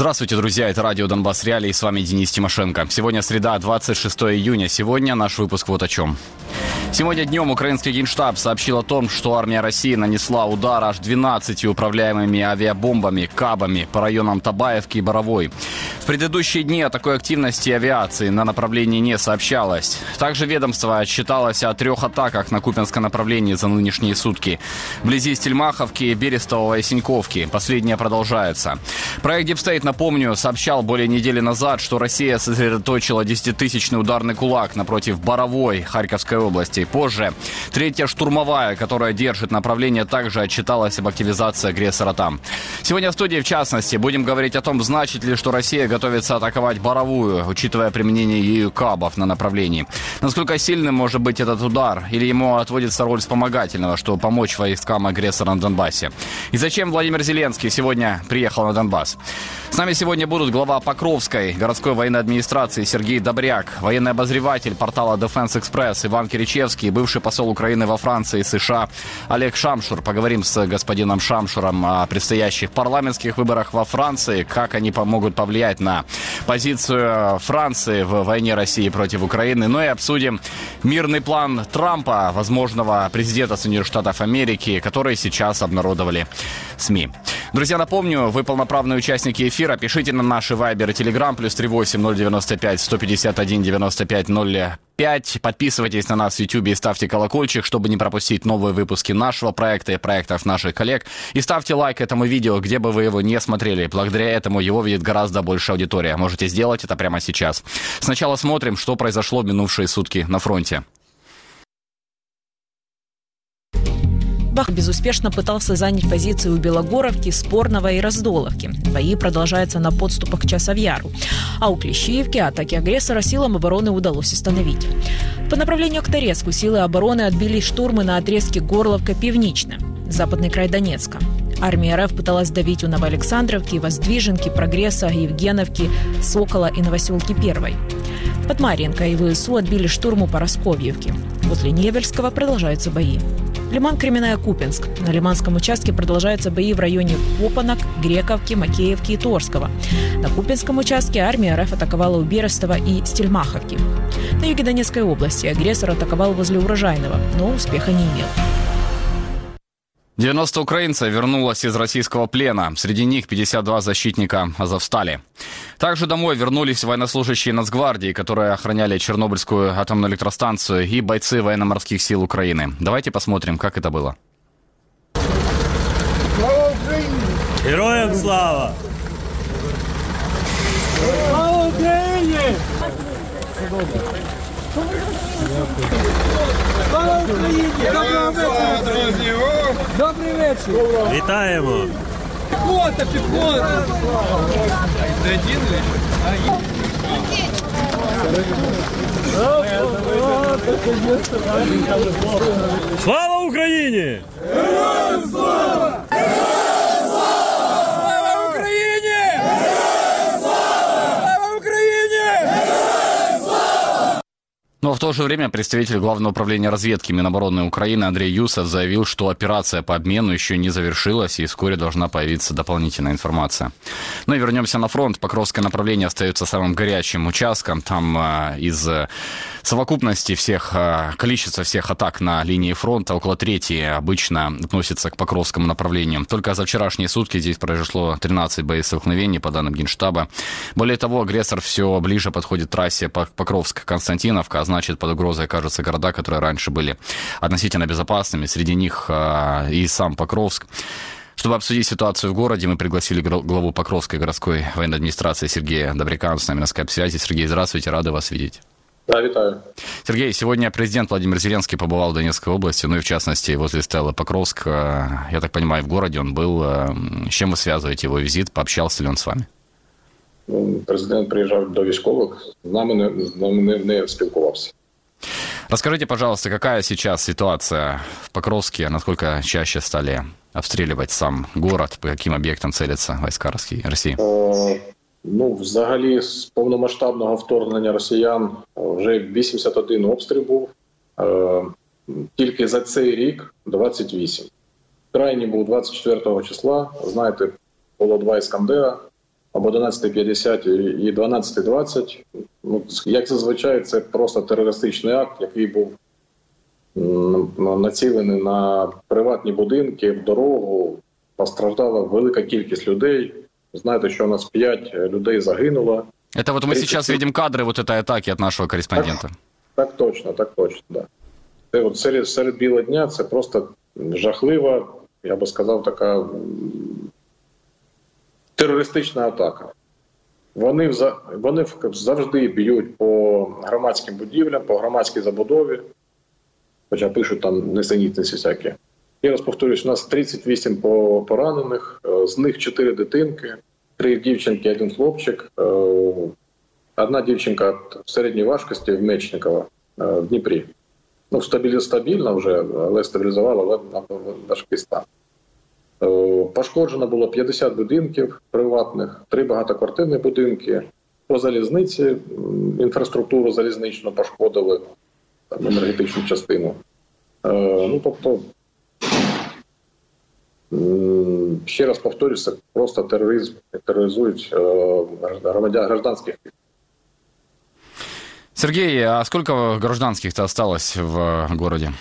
Здравствуйте, друзья, это радио «Донбасс Реалии», и с вами Денис Тимошенко. Сегодня среда, 26 июня. Сегодня наш выпуск вот о чем. Сегодня днем украинский Генштаб сообщил о том, что армия России нанесла удар аж 12 управляемыми авиабомбами, КАБами по районам Табаевки и Боровой. В предыдущие дни о такой активности авиации на направлении не сообщалось. Также ведомство отчиталось о 3 атаках на Купянском направлении за нынешние сутки. Вблизи Стельмаховки, Берестового и Синьковки. Последнее продолжается. Проект Дипстейт, напомню, сообщал более недели назад, что Россия сосредоточила 10-тысячный ударный кулак напротив Боровой Харьковской области. Позже третья штурмовая, которая держит направление, также отчиталась об активизации агрессора там. Сегодня в студии, в частности, будем говорить о том, значит ли, что Россия готовится атаковать Боровую, учитывая применение ею КАБов на направлении. Насколько сильным может быть этот удар, или ему отводится роль вспомогательного, чтобы помочь войскам агрессора на Донбассе. И зачем Владимир Зеленский сегодня приехал на Донбасс? С нами сегодня будут глава Покровской городской военной администрации Сергей Добряк, военный обозреватель портала Defense Express Иван Киричевский, бывший посол Украины во Франции и США Олег Шамшур. Поговорим с господином Шамшуром о предстоящих парламентских выборах во Франции, как они помогут повлиять на позицию Франции в войне России против Украины. Ну и обсудим мирный план Трампа, возможного президента Соединенных Штатов Америки, который сейчас обнародовали СМИ. Друзья, напомню, вы полноправные участники эфира. Пишите на наши Viber и Telegram +38 095 151 95 05. Подписывайтесь на нас в YouTube и ставьте колокольчик, чтобы не пропустить новые выпуски нашего проекта и проектов наших коллег. И ставьте лайк этому видео, где бы вы его не смотрели. Благодаря этому его видит гораздо больше аудитория. Можете сделать это прямо сейчас. Сначала смотрим, что произошло в минувшие сутки на фронте. Бах безуспешно пытался занять позиции у Белогоровки, Спорного и Раздоловки. Бои продолжаются на подступах к Часовьяру. А у Клещиевки атаки агрессора силам обороны удалось остановить. По направлению к Торецку силы обороны отбили штурмы на отрезке Горловка-Пивничная, западный край Донецка. Армия РФ пыталась давить у Новоалександровки, Воздвиженки, Прогресса, Евгеновки, Сокола и Новоселки-1. Под Марьинкой и ВСУ отбили штурм у Поросковьевки. Возле Невельского продолжаются бои. Лиман, Кременная, Купянск. На Лиманском участке продолжаются бои в районе Попанок, Грековки, Макеевки и Торского. На Купянском участке армия РФ атаковала у Берестова и Стельмаховки. На юге Донецкой области агрессор атаковал возле Урожайного, но успеха не имел. 90 украинцев вернулось из российского плена. Среди них 52 защитника Азовстали. Также домой вернулись военнослужащие Нацгвардии, которые охраняли Чернобыльскую атомную электростанцию, и бойцы военно-морских сил Украины. Давайте посмотрим, как это было. Слава Украине! Героям слава! Слава Украине! Слава Україні! Доброго вечора, друзі! Добрий вечір! Вітаємо! Піхота, піхота! Слава Україні! Героям слава! Героям слава! Слава Україні! Героям слава! Слава Україні! Героям слава! Но в то же время представитель Главного управления разведки Минобороны Украины Андрей Юсов заявил, что операция по обмену еще не завершилась и вскоре должна появиться дополнительная информация. Ну и вернемся на фронт. Покровское направление остается самым горячим участком. Там из совокупности количества всех атак на линии фронта около трети обычно относится к Покровскому направлению. Только за вчерашние сутки здесь произошло 13 боестолкновений, по данным Генштаба. Более того, агрессор все ближе подходит к трассе Покровск-Константиновка, а значит, под угрозой окажутся города, которые раньше были относительно безопасными. Среди них и сам Покровск. Чтобы обсудить ситуацию в городе, мы пригласили главу Покровской городской военной администрации Сергея Добряка. С нами на скайп-связи. Сергей, здравствуйте, рады вас видеть. Да, витаю. Сергей, сегодня президент Владимир Зеленский побывал в Донецкой области, ну и в частности возле Стеллы Покровск. Я так понимаю, в городе он был. С чем вы связываете его визит? Пообщался ли он с вами? Президент приїжджав до військових, з нами не спілкувався. Расскажите, пожалуйста, какая сейчас ситуация в Покровске? Насколько чаще стали обстреливать сам город? По каким объектам целятся войска России? Взагалі, з повномасштабного вторгнення росіян вже 81 обстріл був. Тільки за цей рік 28. Крайній був 24 числа. Знаєте, було 2 «Іскандера». об 11:50 і 12:20. Ну, як зазвичай, це просто терористичний акт, який був націлений на приватні будинки, в дорогу. Постраждала велика кількість людей. Знаєте, що у нас 5 людей загинуло. Это вот мы сейчас видим кадры вот этой атаки от нашего корреспондента. Так точно, да. Це от серед білого дня, це просто жахлива, я би сказав, така терористична атака. Вони завжди б'ють по громадським будівлям, по громадській забудові, хоча пишуть там несенітниці всякі. Я раз повторюсь, у нас 38 поранених, з них 4 дитинки, 3 дівчинки, 1 хлопчик, одна дівчинка в середній важкості в Мечникова, в Дніпрі. Ну, стабільно вже, але стабілізувала важкий стан. Пошкоджено було 50 будинків приватних, 3 багатоквартирні будинки. По залізниці, інфраструктуру залізничну пошкодили, там, енергетичну частину. Ну, тобто, ще раз повторюся, це просто тероризують гражданських. Сергей, а сколько гражданских-то осталось в городе?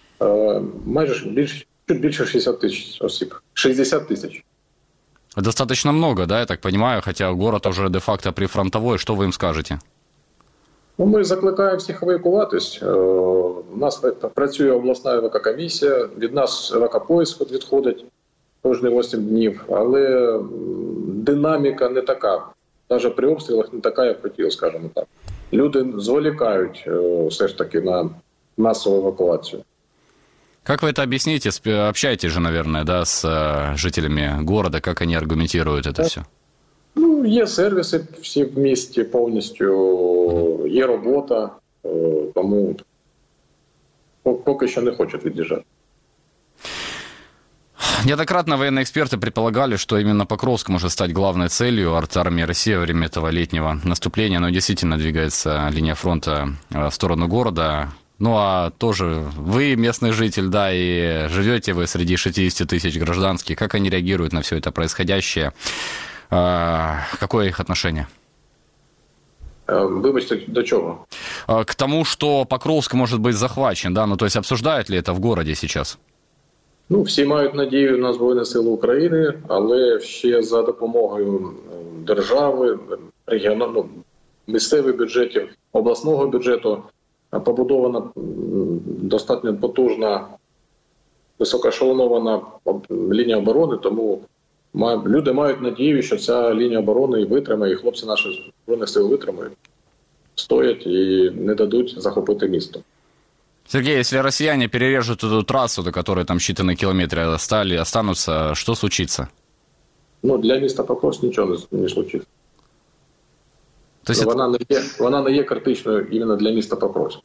Чуть більше 60 тисяч осіб. 60 тисяч. Достаточно много, да, я так понимаю, хотя город уже де-факто прифронтовой. Что вы им скажете? Ну, ми закликаємо всіх евакуватись. У нас працює обласна евакокомісія, від нас евакопоїзд відходить кожні 8 днів, але динаміка не така. Навіть при обстрілах не така, як хотів, скажімо так. Люди зволікають все ж таки на масову евакуацію. Как вы это объясните? Общаетесь же, наверное, да, с жителями города, как они аргументируют это все? Ну, є сервіси всі в місті повністю, є робота, тому поки що не хочуть від'їжджати. Неоднократно военные эксперты предполагали, что именно Покровск может стать главной целью армии России во время этого летнего наступления. Но действительно двигается линия фронта в сторону города. Ну, а тоже вы местный житель, да, и живете вы среди 60 тысяч гражданских. Как они реагируют на все это происходящее? Какое их отношение? Вибачте, до чего? К тому, что Покровск может быть захвачен, да, ну, то есть обсуждают ли это в городе сейчас? Ну, всі мають надію на Збройні Сили України, але ще за допомогою держави, місцевих бюджетів, обласного бюджету побудована достатньо потужна, високоешелонована лінія оборони, тому люди мають надію, що ця лінія оборони витримає, і хлопці наші Збройних Сил витримають, стоять і не дадуть захопити місто. Сергей, если россияне перережут эту трассу, до которой там считанные километры останутся, что случится? Ну, для міста Покровськ нічого не случиться. То есть вона не є критичною іменно для міста Покровськ.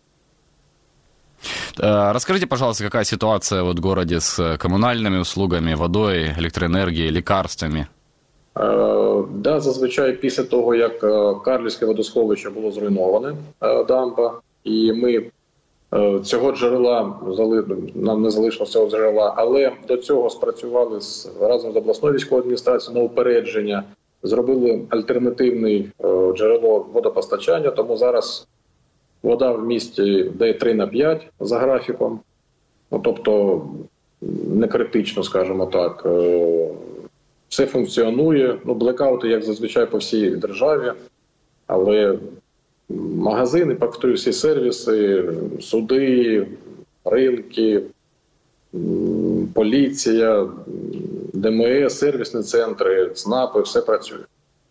Расскажите, пожалуйста, какая ситуация вот в городе с коммунальными услугами, водой, электроэнергией, лекарствами? Да, зазвичай після того, як Карлівське водосховище було зруйноване, дамба, і ми цього джерела, нам не залишилося цього джерела, але до цього спрацювали разом з обласною військовою адміністрацією на упередження, зробили альтернативне джерело водопостачання, тому зараз вода в місті йде 3/5 за графіком, ну, тобто не критично, скажімо так. Все функціонує, ну, блекаути, як зазвичай по всій державі, але магазини, повторюю, всі сервіси, суди, ринки, поліція, ДМС, сервісні центри, ЦНАПи, все працює.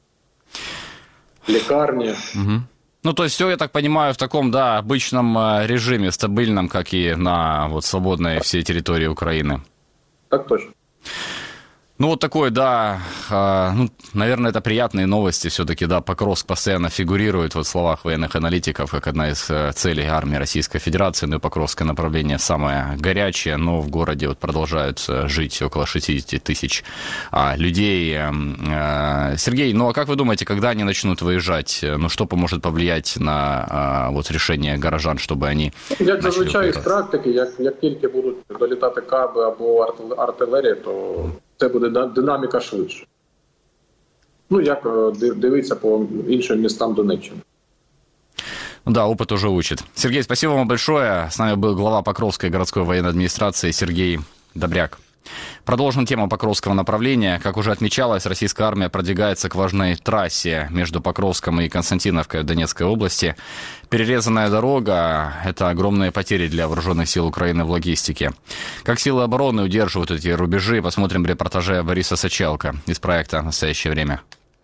Лікарні. Угу. Ну, то есть все, я так понимаю, в таком, да, обычном режиме, стабильном, как и на вот свободной всей территории Украины. Так точно. Ну, вот такой, да, ну, наверное, это приятные новости. Все-таки, да, Покровск постоянно фигурирует вот в словах военных аналитиков как одна из целей армии Российской Федерации. Ну, и Покровское направление самое горячее, но в городе вот продолжают жить около 60 тысяч людей. Сергей, ну, а как вы думаете, когда они начнут выезжать? Ну, что поможет повлиять на вот решение горожан, чтобы они... Як зазвичай з практики, як тільки будуть долітати каби або артилерія, то це буде динаміка швидше. Ну, як дивитися по іншим містам Донеччини. Да, опыт уже учит. Сергей, спасибо вам большое. С нами был глава Покровской городской военной администрации Сергей Добряк. Продолжим тему Покровского направления. Как уже отмечалось, российская армия продвигается к важной трассе между Покровском и Константиновкой в Донецкой области. Перерезанная дорога – это огромные потери для вооруженных сил Украины в логистике. Как силы обороны удерживают эти рубежи, посмотрим в репортаже Бориса Сачелко из проекта «Настоящее время».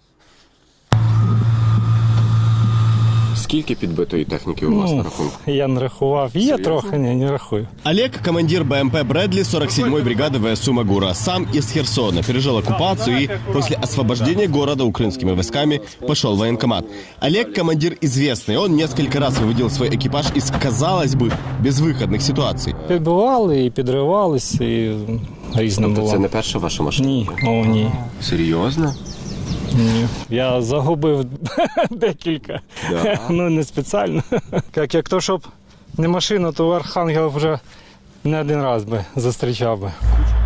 Скільки підбитої техніки у вас на рахунку? Я не рахував. Є трохи, не рахую. Олег – командир БМП «Брэдли» 47-й бригады ВСУ «Магура». Сам из Херсона. Пережил оккупацию и после освобождения города украинскими войсками пошел в военкомат. Олег – командир известный. Он несколько раз выводил свой экипаж из, казалось бы, безвыходных ситуаций. Підбивали і підривались, і різно було. Це не перша ваша машина? Ні, ні. Серйозно? Ні. Я загубив декілька. Да. Ну, не спеціально. Як то, щоб не машина, то Архангел вже не один раз би зустрічав би.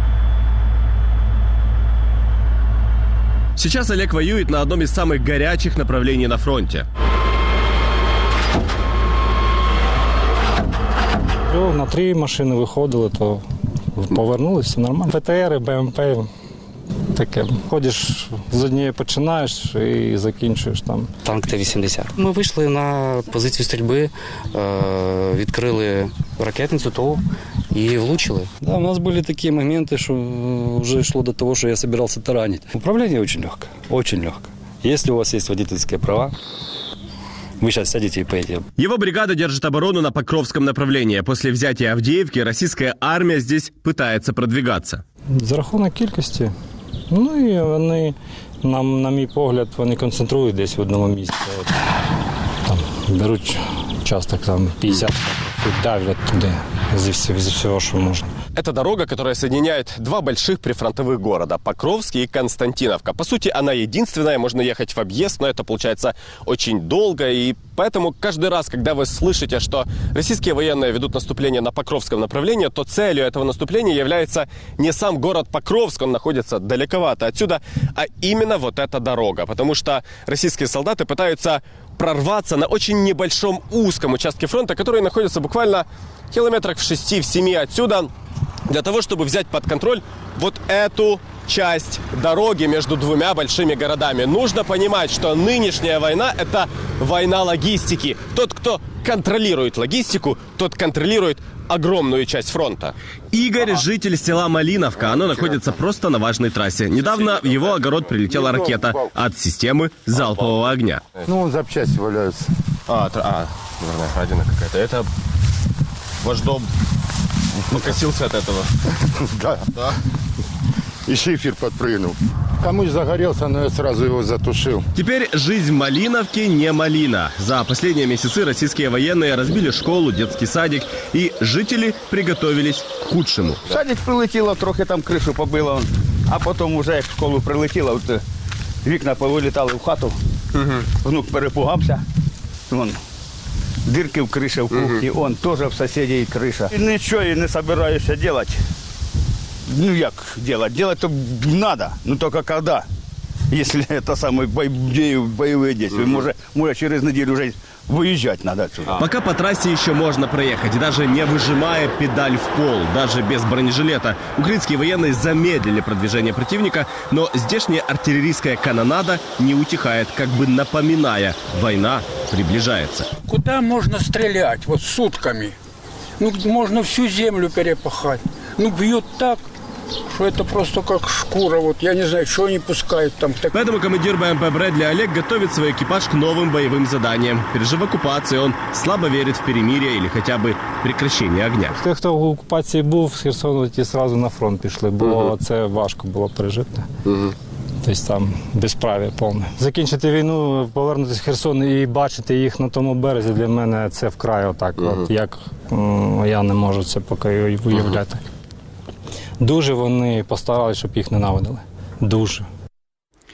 Сейчас Олег воюет на одном из самых горячих направлений на фронте. На 3 машини виходили, то повернулися нормально. ПТР, БМП. Таке. Ходиш, з однієї починаєш і закінчуєш там. Танк Т-80. Ми вийшли на позицію стрільби, відкрили ракетницю ТОВ и влучили. Да, у нас были такие моменты, что уже шло до того, что я собирался таранить. Управление очень легкое, очень легкое. Если у вас есть водительские права, вы сейчас сядете и поедете. Его бригада держит оборону на Покровском направлении. После взятия Авдеевки российская армия здесь пытается продвигаться. За рахунок кількості. Ну і вони, на мій погляд, вони концентрують десь в одному місці. Там, беруть часто там 50 і давлять туди зі всього, що можна. Это дорога, которая соединяет два больших прифронтовых города – Покровский и Константиновка. По сути, она единственная, можно ехать в объезд, но это получается очень долго. И поэтому каждый раз, когда вы слышите, что российские военные ведут наступление на Покровском направлении, то целью этого наступления является не сам город Покровск, он находится далековато отсюда, а именно вот эта дорога. Потому что российские солдаты пытаются прорваться на очень небольшом узком участке фронта, который находится буквально километрах в 6-7 отсюда, для того, чтобы взять под контроль вот эту часть дороги между двумя большими городами. Нужно понимать, что нынешняя война – это война логистики. Тот, кто контролирует логистику, тот контролирует огромную часть фронта. Игорь – житель села Малиновка. Оно находится просто на важной трассе. Недавно в его огород прилетела ракета от системы залпового огня. Ну, запчасти валяются. Наверное, гадина какая-то. Это ваш дом покосился от этого? Да. И шифер подпрыгнул. Кому-то загорелся, но я сразу его затушил. Теперь жизнь в Малиновке не малина. За последние месяцы российские военные разбили школу, детский садик, и жители приготовились к худшему. В садик прилетіло, трохи там кришу побило, а потім вже як в школу прилетіло, от вікна повилітали в хату, внук перепугався, вон, дирки в криші в кухні, он теж в сусідів криша. І нічого я не збираюся робити. Ну як делать? Делать то надо, но только когда? Если это самое боевые действия. Может через неделю уже выезжать надо отсюда. Пока по трассе еще можно проехать, даже не выжимая педаль в пол, даже без бронежилета. Украинские военные замедлили продвижение противника, но здешняя артиллерийская канонада не утихает, как бы напоминая, война приближается. Куда можно стрелять? Вот сутками. Ну, можно всю землю перепахать. Ну, бьют так, что это просто как шкура. Вот я не знаю, что они пускают там. Поэтому командир БМП «Брэдли» Олег готовит свой экипаж к новым боевым заданиям. Пережив оккупацию, он слабо верит в перемирие или хотя бы прекращение огня. Ті, хто в окупації був, з Херсону, ті одразу на фронт пішли, бо це важко було пережити. Тобто там безправ'я повне. Закінчити війну, повернутися в Херсон і бачити їх на тому березі, для мене це вкрай отак. От, як я не можу це поки уявляти. Дуже вони постаралися, щоб їх ненавидили. Дуже.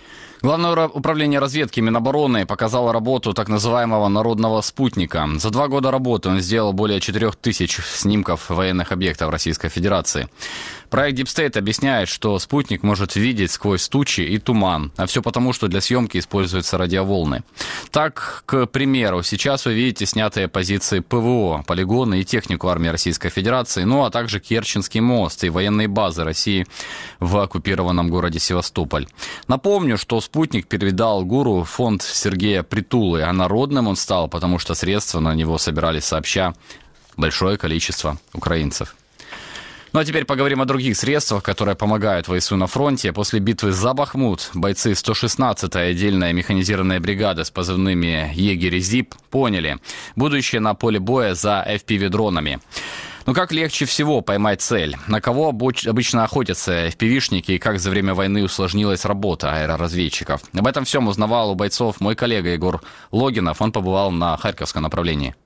Главное управление разведки Минобороны показало работу так называемого народного спутника. За 2 года работы он сделал более 4000 снимков военных объектов Российской Федерации. Проект Deep State объясняет, что спутник может видеть сквозь тучи и туман, а все потому, что для съемки используются радиоволны. Так, к примеру, сейчас вы видите снятые позиции ПВО, полигоны и технику армии Российской Федерации, ну а также Керченский мост и военные базы России в оккупированном городе Севастополь. Напомню, что спутник передал ГУРу фонд Сергея Притулы, а народным он стал, потому что средства на него собирали сообща большое количество украинцев. Ну а теперь поговорим о других средствах, которые помогают ВСУ на фронте. После битвы за Бахмут бойцы 116-й отдельной механизированной бригады с позывными «Егерь» и «Зип» поняли будущее на поле боя за FPV-дронами. Но как легче всего поймать цель? На кого обычно охотятся FPV-шники и как за время войны усложнилась работа аэроразведчиков? Об этом всем узнавал у бойцов мой коллега Егор Логинов. Он побывал на Харьковском направлении.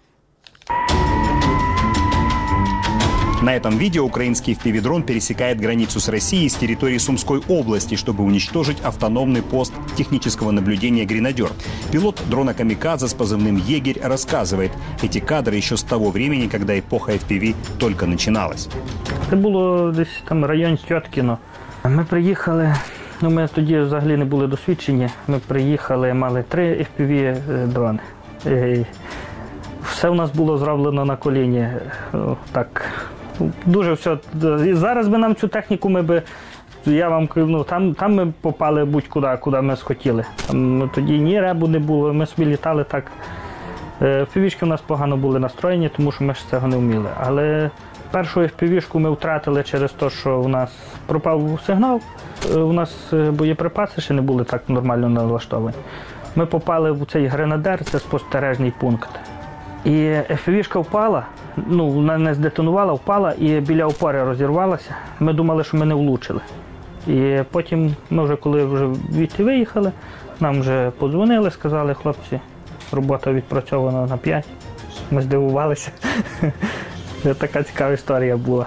На этом видео украинский FPV-дрон пересекает границу с Россией с территории Сумской области, чтобы уничтожить автономный пост технического наблюдения «Гренадер». Пилот дрона «Камикадзе» с позывным «Егерь» рассказывает, эти кадры еще с того времени, когда эпоха FPV только начиналась. Це було десь там район Тьоткіно. Ми приїхали, ми тоді взагалі не були досвідчені. Ми приїхали, мали 3 FPV-дрони. Все у нас було зроблено на коліні. Так, дуже все. І зараз би нам цю техніку я вам кажу, там ми попали будь-куди, куди ми схотіли. Там тоді ні ребу не було, ми собі літали так. FPV-шки у нас погано були настроєні, тому що ми ж цього не вміли. Але першу FPV-шку ми втратили через те, що у нас пропав сигнал. У нас боєприпаси ще не були так нормально налаштовані. Ми попали в цей «Гренадер», це спостережний пункт. І FPV-шка впала, вона не здетонувала, впала і біля опори розірвалася. Ми думали, що ми не влучили. І потім ми коли відти виїхали, нам вже подзвонили, сказали, хлопці, робота відпрацьована на 5. Ми здивувалися. Така цікава історія була.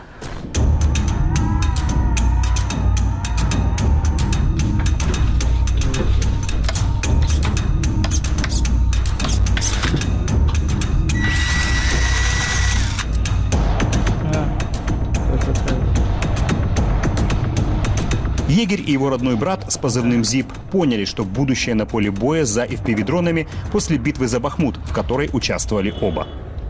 Егерь и его родной брат с позывным «Зип» поняли, что будущее на поле боя за FPV-дронами после битвы за Бахмут, в которой участвовали оба.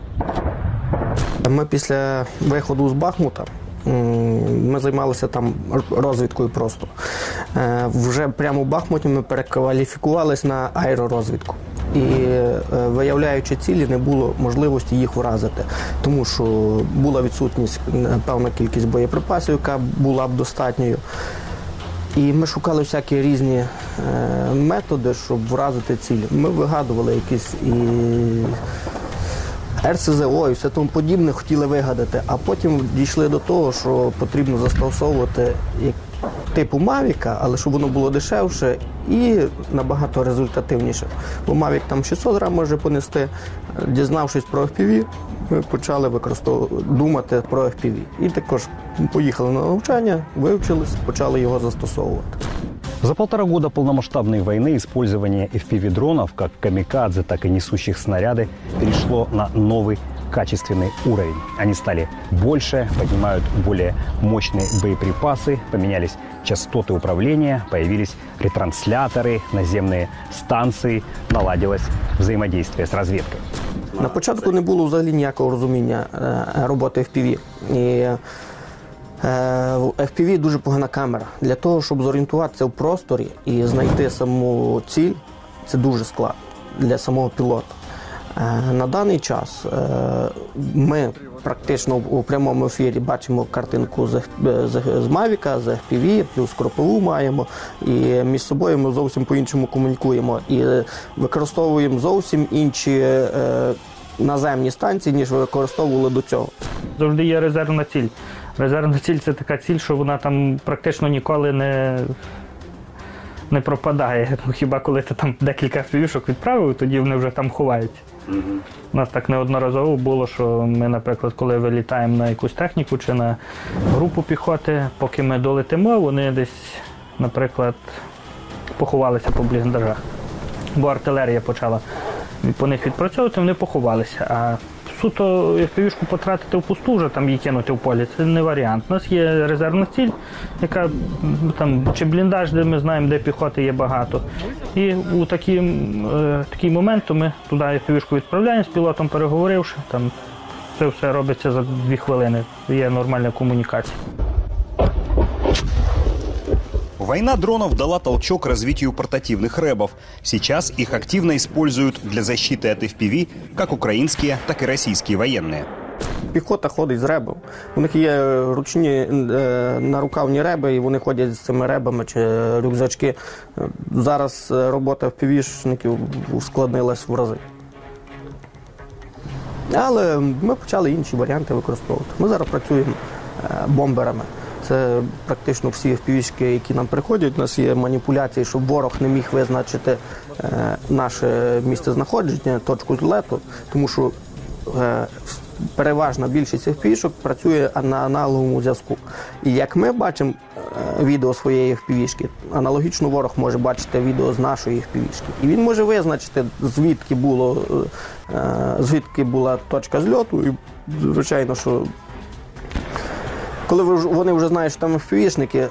Ми після виходу з Бахмута, ми займалися там розвідкою просто. Вже прямо в Бахмуті ми перекваліфікувалися на аеророзвідку. І виявляючи цілі, не було можливості їх вразити, тому що була відсутність певна кількість боєприпасів, яка була б достатньою. І ми шукали всякі різні методи, щоб вразити цілі. Ми вигадували якісь і РСЗО і все тому подібне, хотіли вигадати, а потім дійшли до того, що потрібно застосовувати типу Мавіка, але щоб воно було дешевше і набагато результативніше. Бо Мавік там 600 грам може понести. Дізнавшись про FPV, ми почали думати про FPV. І також поїхали на навчання, вивчились, почали його застосовувати. За 1,5 года полномасштабной войны использование FPV-дронов, как «Камикадзе», так и несущих снаряды, перешло на новый качественный уровень. Они стали больше, поднимают более мощные боеприпасы, поменялись частоты управления, появились ретрансляторы, наземные станции, наладилось взаимодействие с разведкой. На початку не було взагалі ніякого розуміння роботи FPV. І в FPV дуже погана камера. Для того, щоб зорієнтуватися в просторі і знайти саму ціль, це дуже складно для самого пілота. На даний час ми практично у прямому ефірі бачимо картинку з Мавіка, з FPV, плюс кропову маємо, і між собою ми зовсім по-іншому комунікуємо і використовуємо зовсім інші наземні станції, ніж використовували до цього. Завжди є резервна ціль. Резервна ціль – це така ціль, що вона там практично ніколи не пропадає. Хіба коли ти там декілька FPV-шок відправив, тоді вони вже там ховаються. У нас так неодноразово було, що ми, наприклад, коли вилітаємо на якусь техніку чи на групу піхоти, поки ми долетимо, вони десь, наприклад, поховалися по бліндажах. Бо артилерія почала по них відпрацьовувати, вони поховалися. А суто FPV-шку потратити впусту, вже там її кинути в полі, це не варіант. У нас є резервна ціль, яка там, чи бліндаж, де ми знаємо, де піхоти є багато. І у такий момент ми туди FPV-шку відправляємо, з пілотом переговоривши, там це все робиться за 2 хвилини, є нормальна комунікація. Война дронов дала толчок развитию портативных рэбов. Сейчас их активно используют для защиты от FPV как украинские, так и российские военные. Піхота ходить з ребів. У них є ручні нарукавні реби, і вони ходять з цими ребами чи рюкзачки. Зараз робота FPV-шників ускладнилась в рази. Але ми почали інші варіанти використовувати. Ми зараз працюємо бомберами. Це практично всі FPV-шки, які нам приходять. У нас є маніпуляції, щоб ворог не міг визначити наше місцезнаходження, точку злету, тому що переважна більшість FPV-шок працює на аналоговому зв'язку. І як ми бачимо відео своєї FPV-шки, аналогічно ворог може бачити відео з нашої FPV-шки. І він може визначити, звідки була точка зльоту. І, звичайно, що коли вони вже знають, що там FPV-шники,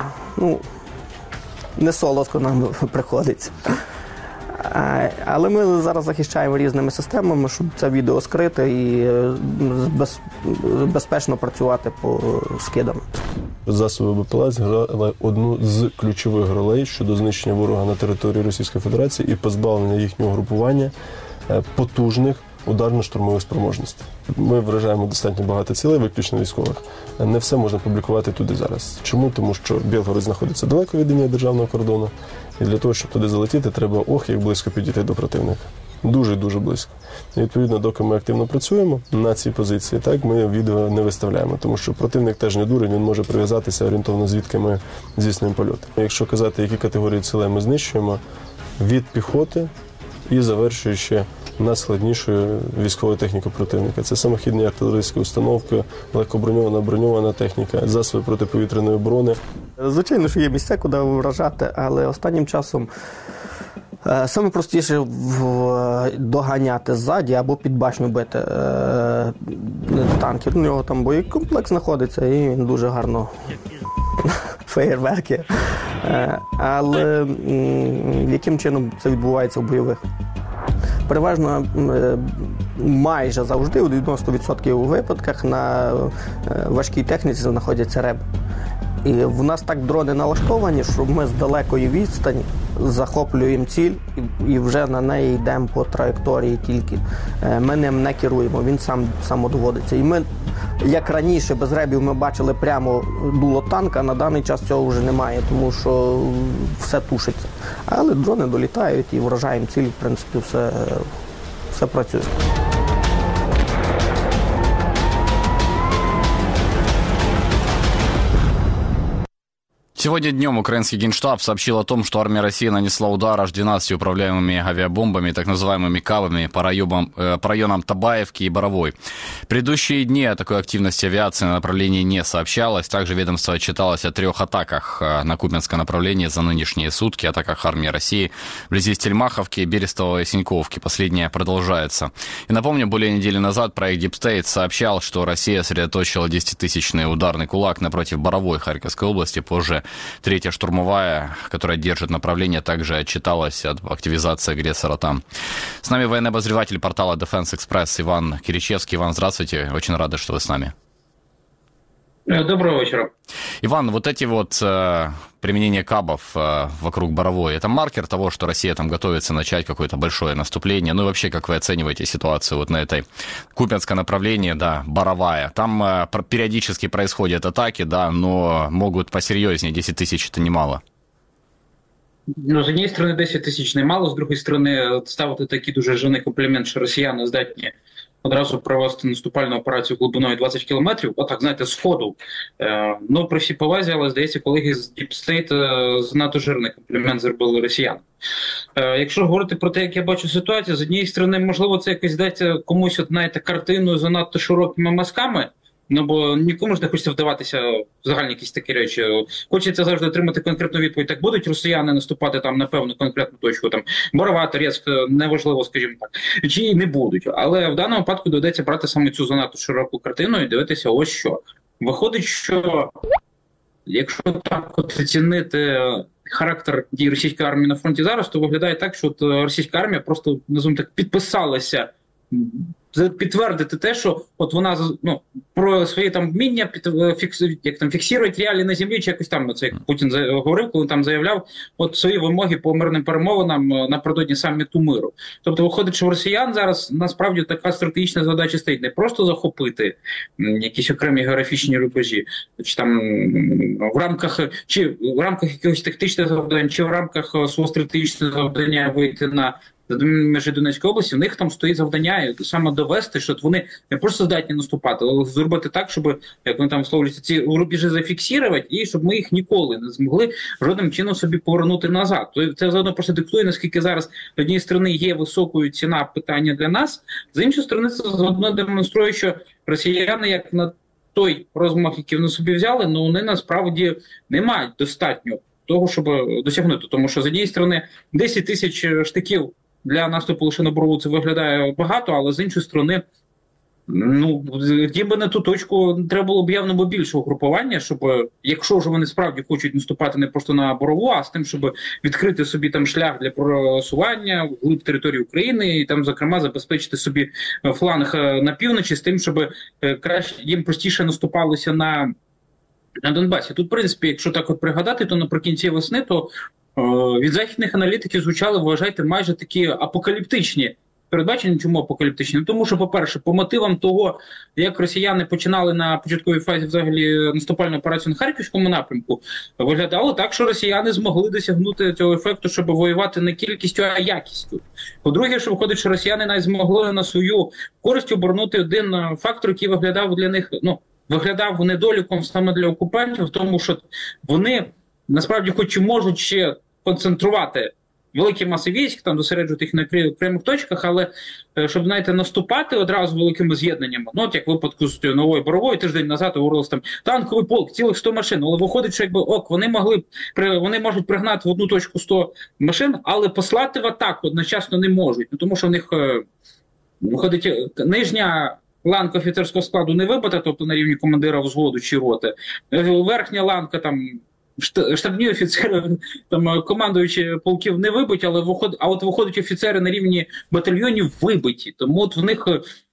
не солодко нам приходиться. Але ми зараз захищаємо різними системами, щоб це відео скрити і безпечно працювати по скидам. Засоби БПЛА зіграли одну з ключових ролей щодо знищення ворога на території Російської Федерації і позбавлення їхнього групування потужних ударно-штурмових спроможностей. Ми вражаємо достатньо багато цілей, виключно військових. Не все можна публікувати туди зараз. Чому? Тому що Білгород знаходиться далеко від лінії державного кордону, і для того, щоб туди залетіти, треба як близько підійти до противника. Дуже-дуже близько. І, відповідно, доки ми активно працюємо на цій позиції, так, ми відео не виставляємо, тому що противник теж не дурень, він може прив'язатися орієнтовно, звідки ми здійснюємо польот. Якщо казати, які категорії цілей ми знищуємо, від піхоти і завершуючи найскладнішою військовою технікою противника. Це самохідні артилерійські установки, легкоброньована, броньована техніка, засоби протиповітряної оборони. Звичайно, що є місця, куди вражати, але останнім часом саме простіше доганяти ззаді або під башню бити танки. У нього там боєкомплекс знаходиться і він дуже гарно феєрверки. Але яким чином це відбувається в бойових? Переважно майже завжди, у 90% випадках, на важкій техніці знаходяться реби. І в нас так дрони налаштовані, що ми з далекої відстані захоплюємо ціль і вже на неї йдемо по траєкторії тільки. Ми ним не керуємо, він сам доводиться. І ми, як раніше, без ребів ми бачили прямо дуло танка, на даний час цього вже немає, тому що все тушиться. Але дрони долітають і вражаємо ціль, в принципі, все працює. Сегодня днем украинский Генштаб сообщил о том, что армия России нанесла удар аж 12 управляемыми авиабомбами, так называемыми КАВами, по районам Табаевки и Боровой. В предыдущие дни о такой активности авиации на направлении не сообщалось. Также ведомство отчиталось о 3 атаках на Купянское направление за нынешние сутки, атаках армии России вблизи Стельмаховки, Берестового и Синьковки. Последняя продолжается. И напомню, более недели назад проект Deep State сообщал, что Россия сосредоточила 10-тысячный ударный кулак напротив Боровой Харьковской области. Позже 3-я штурмовая, которая держит направление, также отчиталась об активизации агрессора там. С нами военный обозреватель портала Defense Express Иван Киричевский. Иван, здравствуйте. Очень рады, что вы с нами. Доброго вечера. Иван, вот эти вот применение КАБов вокруг Боровой, это маркер того, что Россия там готовится начать какое-то большое наступление? Ну и вообще, как вы оцениваете ситуацию вот на этой Купянское направлении, да, Боровая? Там периодически происходят атаки, да, но могут посерьезнее, 10 тысяч это немало. Ну, з однієї сторони 10 тисяч немало, з другої сторони ставити такий дуже жирний комплімент, що росіяни здатні одразу провести наступальну операцію глибиною 20 кілометрів, отак, знаєте, з ходу. Ну, при всій повазі, але, здається, колеги з Deep State занадто жирний комплімент зробили росіянам. Якщо говорити про те, як я бачу ситуацію, з однієї сторони, можливо, це якось здається комусь, от, знаєте, картиною занадто широкими мазками, Ну, бо нікому ж не хочеться вдаватися в загальні якісь такі речі. Хочеться завжди отримати конкретну відповідь. Так будуть росіяни наступати там на певну конкретну точку, там Борова, Торецьк, неважливо, скажімо так, чи не будуть. Але в даному випадку доведеться брати саме цю занадто широку картину і дивитися ось що. Виходить, що якщо так от оцінити характер дій російської армії на фронті зараз, то виглядає так, що от російська армія просто, називаємо так, підписалася підтвердити те, що от вона про свої там вміння фіксують реалії на землі, чи якось там, це як Путін говорив, коли там заявляв от свої вимоги по мирним перемовинам напередодні саміту миру. Тобто виходить, що в росіян зараз насправді така стратегічна задача стоїть не просто захопити якісь окремі географічні рубежі, чи там в рамках якихось тактичних завдань, чи в рамках свого стратегічного завдання вийти на межі Донецької області, в них там стоїть завдання саме довести, що вони не просто здатні наступати, але зробити так, щоб, як вони там висловлюються, ці рубежі зафіксувати, і щоб ми їх ніколи не змогли жодним чином собі повернути назад. Це заодно просто диктує, наскільки зараз з однієї сторони є високою ціна питання для нас, з іншої сторони це заодно демонструє, що росіяни, як на той розмах, який вони собі взяли, ну вони насправді не мають достатньо того, щоб досягнути. Тому що з однієї сторони 10 тисяч штиків для наступу лише на Борову це виглядає багато, але з іншої сторони, ну, ніби на ту точку треба було б явно більше угрупування, щоб, якщо ж вони справді хочуть наступати не просто на Борову, а з тим, щоб відкрити собі там шлях для просування вглиб території України і там, зокрема, забезпечити собі фланг на півночі з тим, щоб краще їм простіше наступалося на Донбасі. Тут, в принципі, якщо так от пригадати, то наприкінці весни, то від західних аналітиків звучали, вважайте, майже такі апокаліптичні передбачення. Чому апокаліптичні? Тому що, по-перше, по мотивам того, як росіяни починали на початковій фазі взагалі наступальну операцію на Харківському напрямку, виглядало так, що росіяни змогли досягнути цього ефекту, щоб воювати не кількістю, а якістю. По-друге, що виходить, що росіяни навіть змогли на свою користь обернути один фактор, який виглядав для них, виглядав недоліком саме для окупантів, в тому, що вони насправді хоч і можуть ще концентрувати великі маси військ, там досереджувати їх на окремих точках, але щоб, знаєте, наступати одразу великими з'єднаннями, ну, от як в випадку з Новою Боровою, тиждень назад говорилось там танковий полк, цілих 100 машин, але виходить, що якби вони можуть пригнати в одну точку 100 машин, але послати в атаку одночасно не можуть, тому що в них виходить нижня ланка офіцерського складу не вибита, тобто на рівні командира взводу чи роти, верхня ланка там штабні офіцери, там командуючі полків не вибиті, а от виходять офіцери на рівні батальйонів вибиті. Тому от в них,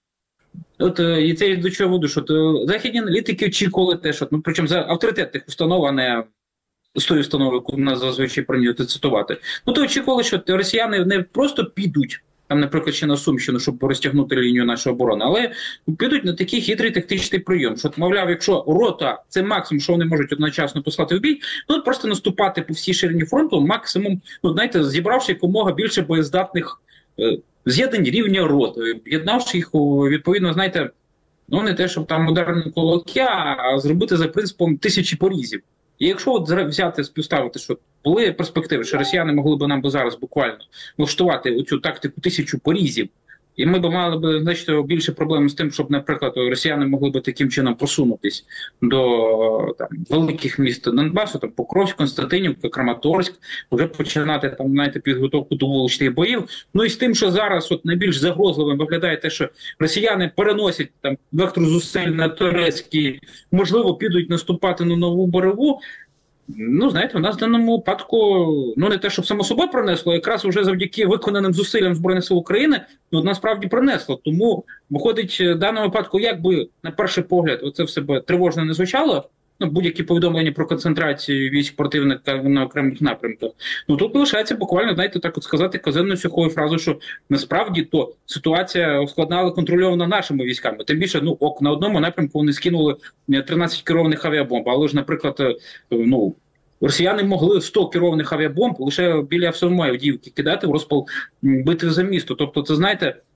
і це до чого веду, що західні аналітики очікували те, що, причому за авторитетних установ, а не з тої установи, яку нас зазвичай прийнято цитувати, то очікували, що росіяни не просто підуть, там, наприклад, ще на Сумщину, щоб розтягнути лінію нашої оборони, але підуть на такий хитрий тактичний прийом, що, мовляв, якщо рота – це максимум, що вони можуть одночасно послати в бій, то просто наступати по всій ширині фронту максимум, знаєте, зібравши якомога більше боєздатних з'єднань рівня роти, об'єднавши їх, відповідно, знаєте, не те, щоб там ударні кулаки, а зробити за принципом 1000 порізів. І якщо от взяти, співставити, що були перспективи, що росіяни могли б нам зараз буквально влаштувати оцю тактику 1000 порізів, і ми б мали значно більше проблем з тим, щоб, наприклад, росіяни могли б таким чином просунутись до великих міст Донбасу, там Покровськ, Константинівка, Краматорськ, вже починати там, знаєте, підготовку до вуличних боїв. Ну і з тим, що зараз от найбільш загрозливим виглядає те, що росіяни переносять там вектор зусиль на Торецький, можливо, підуть наступати на Нову Борову. Знаєте, у нас в даному випадку, не те, щоб само собою пронесло, якраз вже завдяки виконаним зусиллям Збройних сил України, насправді пронесло. Тому, виходить, в даному випадку, як би, на перший погляд, оце все би тривожно не звучало, будь-які повідомлення про концентрацію військ противника на окремих напрямках, тут лишається буквально, знаєте, так от сказати казенну сухою фразу, що насправді то ситуація складна, але контрольована нашими військами. Тим більше, на одному напрямку вони скинули 13 керованих авіабомб, але ж, наприклад, росіяни могли 100 керованих авіабомб лише біля самої Авдіївки кидати в розпал битви за місто. Тобто, це, знаєте,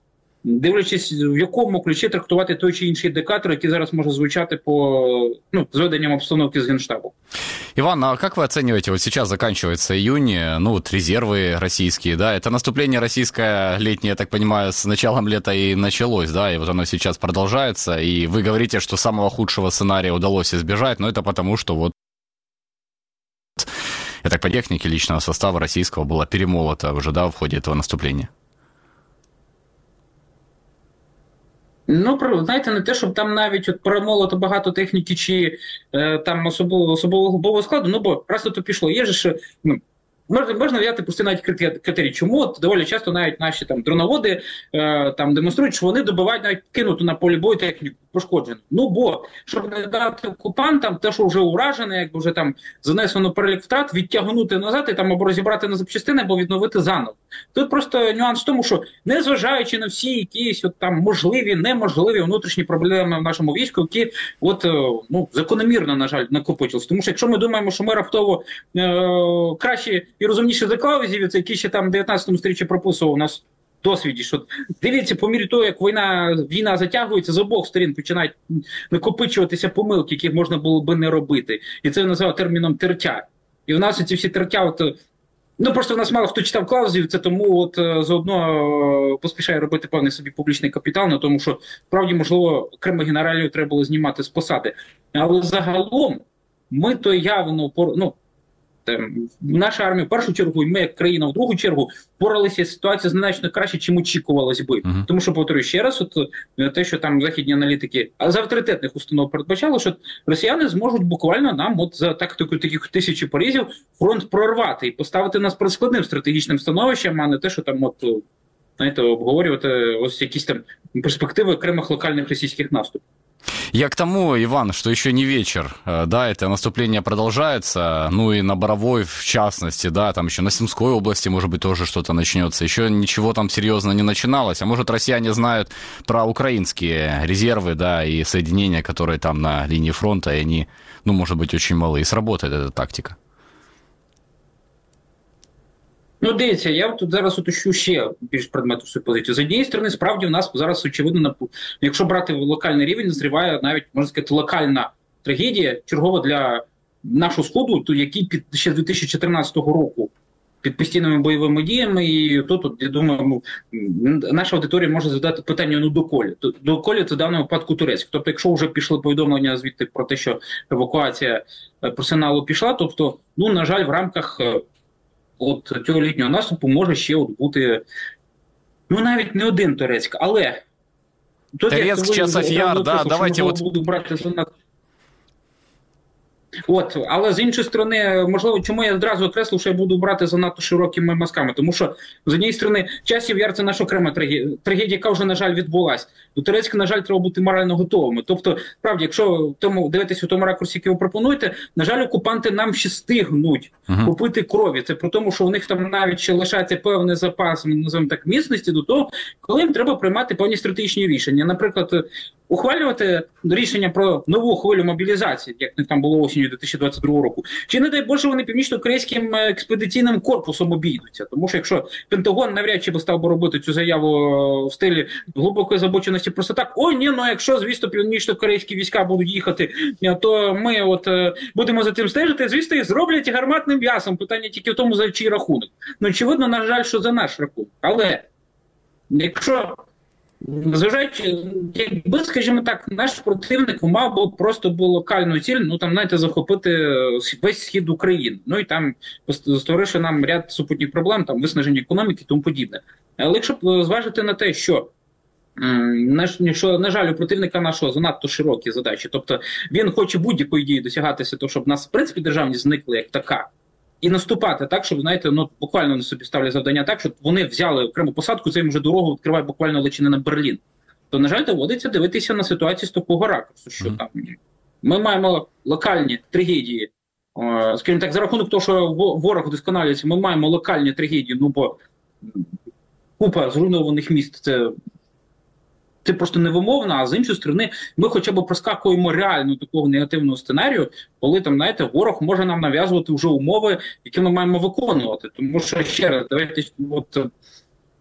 дивлячись, в якому ключі трактувати той чи інший індикатор, який зараз може звучати по зведенням обстановки з Генштабу. Иван, а как вы оцениваете, вот сейчас заканчивается июнь, резервы российские, да, это наступление российское летнее, я так понимаю, с началом лета и началось, да, и вот оно сейчас продолжается, и вы говорите, что самого худшего сценария удалось избежать, но это потому, что вот, я так понимаю, техники личного состава российского была перемолота уже, да, в ходе этого наступления. Знаєте, не те, щоб там навіть перемолото багато техніки чи там особового складу, бо раз то пішло. Є ж, можна взяти просто навіть критерії. Чому доволі часто навіть наші там дроноводи демонструють, що вони добивають навіть кинуту на полі бою техніку пошкоджену. Бо, щоб не дати окупантам те, що вже уражене, якби вже там занесено перелік втрат, відтягнути назад і там або розібрати на запчастини, або відновити заново. Тут просто нюанс в тому, що незважаючи на всі якісь можливі, неможливі внутрішні проблеми в нашому війську, які закономірно, на жаль, накопичились. Тому що якщо ми думаємо, що ми раптово краще і розумніше за клаузівця, які ще там в 19 сторіччі прописував у нас досвіді, що дивіться, по мірі того, як війна затягується, з обох сторін починають накопичуватися помилки, які можна було би не робити. І це називають терміном тертя. І в нас ці всі тертя, просто в нас мало хто читав клаузівця, тому заодно поспішає робити певний собі публічний капітал, тому що, справді, можливо, окремих генералів треба було знімати з посади. Але загалом ми то явно, наша армія в першу чергу, і ми як країна в другу чергу впоралися з ситуацією значно краще, чим очікувалось би. Тому що, повторюю ще раз, те, що там західні аналітики з авторитетних установ передбачали, що росіяни зможуть буквально нам за тактикою таких 1000 порізів фронт прорвати і поставити нас перед складним стратегічним становищем, а не те, що там обговорювати ось якісь там перспективи окремих локальних російських наступів. Я к тому, Иван, что еще не вечер, да, это наступление продолжается, и на Боровой в частности, да, там еще на Сумской области, может быть, тоже что-то начнется, еще ничего там серьезно не начиналось, а может, россияне знают про украинские резервы, да, и соединения, которые там на линии фронта, и они, может быть, очень малы, и сработает эта тактика. Дивіться, я тут зараз уточню ще більш предмету свою позицію. З однієї сторони, справді, в нас зараз, очевидно, якщо брати локальний рівень, назріває навіть, можна сказати, локальна трагедія, чергова для нашого Сходу, який ще з 2014 року під постійними бойовими діями, і тут, я думаю, наша аудиторія може задати питання, доколі. Доколі це в даному випадку Турецьк. Тобто, якщо вже пішли повідомлення звідти про те, що евакуація персоналу пішла, тобто, на жаль, в рамках цього літнього наступу може ще бути, навіть не один Турецьк, але... Турецьк, Часов-Яр, да, давайте буду брати за нас. Але з іншої сторони, можливо, чому я одразу окреслив, що я буду брати занадто широкими мазками, тому що, з однієї сторони, Часів-Яр – це наша окрема трагедія, яка вже, на жаль, відбулась. До Турецька, на жаль, треба бути морально готовими. Тобто, справді, якщо дивитися в тому ракурсі, який ви пропонуєте, на жаль, окупанти нам ще стигнуть купити крові. Це при тому, що у них там навіть ще лишається певний запас, називаємо так, міцності до того, коли їм треба приймати певні стратегічні рішення. Наприклад, ухвалювати рішення про нову хвилю мобілізації, як не там було осінню 2022 року. Чи, не дай Боже, вони північно-корейським експедиційним корпусом обійдуться. Тому що якщо Пентагон навряд чи би став би робити цю заяву в стилі глибокої забоченості просто так, якщо, звісно, північно-корейські війська будуть їхати, то ми будемо за цим стежити, звісно, їх зроблять гарматним м'ясом. Питання тільки в тому, за чий рахунок. Очевидно, на жаль, що за наш рахунок. Але, якщо... Зважаючи, якби, скажімо так, наш противник мав би просто локальну ціль, захопити весь схід України. І там, створивши нам ряд супутніх проблем, там, виснаження економіки і тому подібне. Але якщо зважити на те, що, на жаль, у противника нашого занадто широкі задачі, тобто він хоче будь-якої дії досягатися того, щоб в нас, в принципі, державність зникла як така, і наступати так, щоб, буквально на собі ставлять завдання так, щоб вони взяли окрему посадку, це їм вже дорогу відкриває буквально личини на Берлін. То, на жаль, доводиться дивитися на ситуацію з такого ракурсу, що там ми маємо локальні трагедії, скажімо так, за рахунок того, що ворог вдосконалюється, ми маємо локальні трагедії, бо купа зруйнованих міст, це просто невимовно, а з іншої сторони, ми хоча б проскакуємо реально такого негативного сценарію, коли там, ворог може нам нав'язувати вже умови, які ми маємо виконувати. Тому що, ще раз, давайте,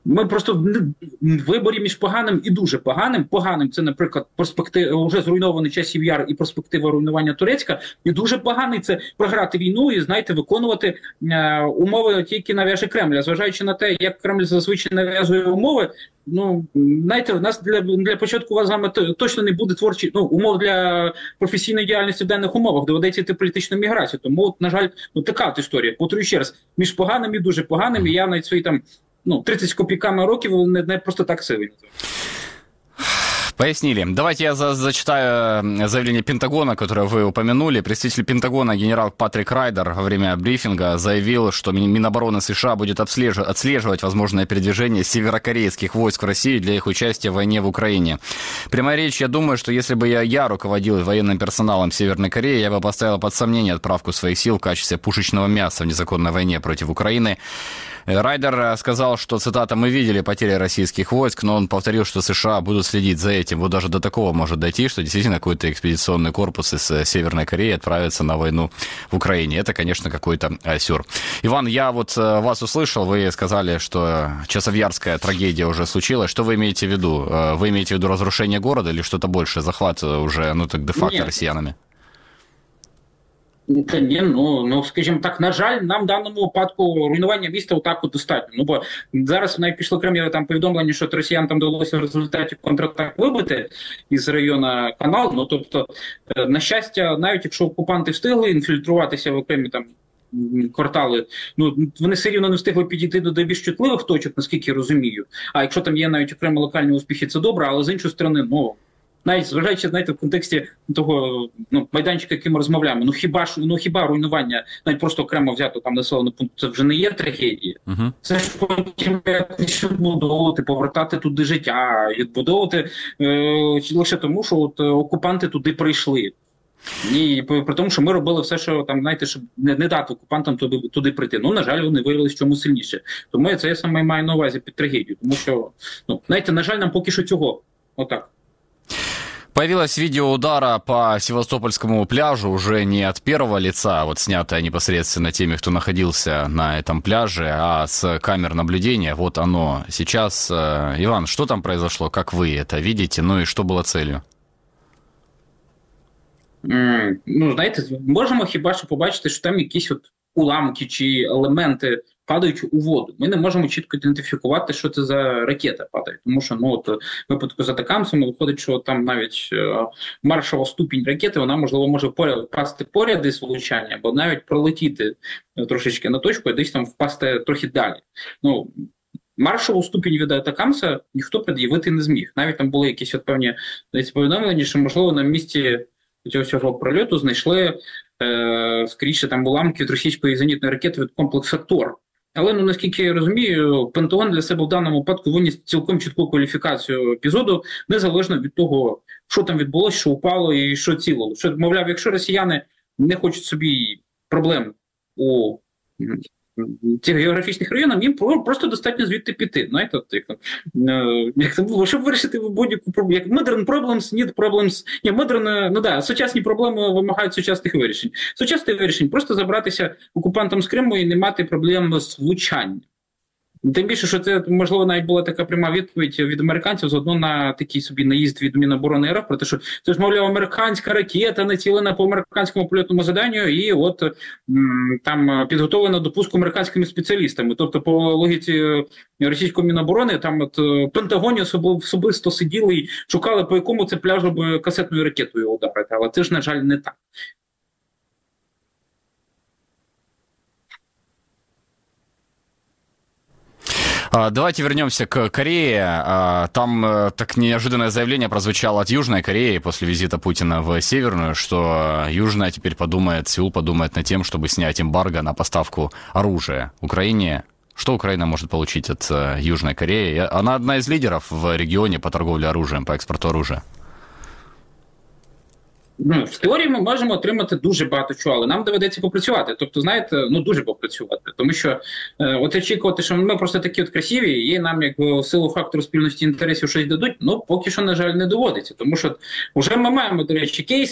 Ми просто в виборі між поганим і дуже поганим. Поганим – це, наприклад, перспектива, вже зруйнований часів Яр і перспектива руйнування Турецька. І дуже поганий – це програти війну і, знаєте, виконувати умови, які нав'яже Кремль. Зважаючи на те, як Кремль зазвичай нав'язує умови, ну, знаєте, у нас для початку у вас з вами точно не буде умов для професійної діяльності в даних умовах. Доведеться йти політичну міграцію. Тому, на жаль, така от історія. Повторюю ще раз, між поганим і дуже поганим, і я навіть свої 30 с копейками років не просто так силы. Пояснили. Давайте я зачитаю заявление Пентагона, которое вы упомянули. Представитель Пентагона генерал Патрик Райдер во время брифинга заявил, что Минобороны США будет отслеживать возможное передвижение северокорейских войск в Россию для их участия в войне в Украине. Прямая речь, я думаю, что если бы я руководил военным персоналом Северной Кореи, я бы поставил под сомнение отправку своих сил в качестве пушечного мяса в незаконной войне против Украины. Райдер сказал, что, цитата, «мы видели потери российских войск», но он повторил, что США будут следить за этим. Вот даже до такого может дойти, что действительно какой-то экспедиционный корпус из Северной Кореи отправится на войну в Украине. Это, конечно, какой-то сюр. Иван, я вот вас услышал, вы сказали, что Часовьярская трагедия уже случилась. Что вы имеете в виду? Вы имеете в виду разрушение города или что-то большее? Захват уже, так де-факто россиянами? Та ні, скажімо так, на жаль, нам в даному випадку руйнування міста отак достатньо. Бо зараз навіть пішло окремі повідомлення, що росіян там вдалося в результаті контратак вибити із району Канал. Тобто, на щастя, навіть якщо окупанти встигли інфільтруватися в окремі квартали, вони все рівно не встигли підійти до найбільш чутливих точок, наскільки я розумію. А якщо там є навіть окремі локальні успіхи, це добре, але з іншої сторони, навіть зважаючи, знаєте, в контексті того майданчика, яким ми розмовляємо, хіба руйнування, навіть просто окремо взято там населений пункт, це вже не є трагедія. Це ж потім якось відбудовувати, повертати туди життя, відбудовувати лише тому, що окупанти туди прийшли. І при тому, що ми робили все, що там, знаєте, щоб не дати окупантам туди прийти. На жаль, вони виявилися в чому сильніше. Тому це я саме маю на увазі під трагедію. Тому що, знаєте, на жаль, нам поки що цього. Отак. Появилось видео удара по Севастопольскому пляжу, уже не от первого лица, снятое непосредственно теми, кто находился на этом пляже, а с камер наблюдения. Вот оно сейчас. Иван, что там произошло, как вы это видите, и что было целью? Знаєте, можемо хіба що побачити, що там якісь уламки чи елементи падають у воду. Ми не можемо чітко ідентифікувати, що це за ракета падає. Тому що, в випадку з атакамсами виходить, що там навіть маршова ступінь ракети, вона, можливо, може впасти поряд із влучання, або навіть пролетіти трошечки на точку і десь там впасти трохи далі. Маршову ступінь від атакамса ніхто пред'явити не зміг. Навіть там були якісь певні повідомлення, що, можливо, на місці цього прольоту знайшли, скоріше, там уламки від російської зенітної ракети від комплексу ТОР. Але, наскільки я розумію, Пентагон для себе в даному випадку виніс цілком чітку кваліфікацію епізоду, незалежно від того, що там відбулося, що упало і що цілило. Що, мовляв, якщо росіяни не хочуть собі проблем у цих географічних районах, їм просто достатньо звідти піти. Знаєте, щоб вирішити будь-яку проблему. Як modern problems need problems. Сучасні проблеми вимагають сучасних вирішень. Сучасних вирішень – просто забратися окупантам з Криму і не мати проблем з влучанням. Тим більше, що це, можливо, навіть була така пряма відповідь від американців заодно на такий собі наїзд від Міноборони РФ, про те, що це ж, мовляв, американська ракета націлена по американському польотному заданню і там підготовлена до пуску американськими спеціалістами. Тобто, по логіці російської Міноборони, там в Пентагоні особисто сиділи і шукали, по якому це пляжу би касетною ракетою ударити. Але це ж, на жаль, не так. Давайте вернемся к Корее. Там так неожиданное заявление прозвучало от Южной Кореи после визита Путина в Северную, что Южная теперь Сеул подумает над тем, чтобы снять эмбарго на поставку оружия Украине. Что Украина может получить от Южной Кореи? Она одна из лидеров в регионе по торговле оружием, по экспорту оружия. В теорії ми можемо отримати дуже багато чого, але нам доведеться попрацювати. Тобто, знаєте, дуже попрацювати. Тому що очікувати, що ми просто такі красиві, і нам, як в силу фактору спільності інтересів, щось дадуть, поки що, на жаль, не доводиться. Тому що вже ми маємо, до речі, кейс,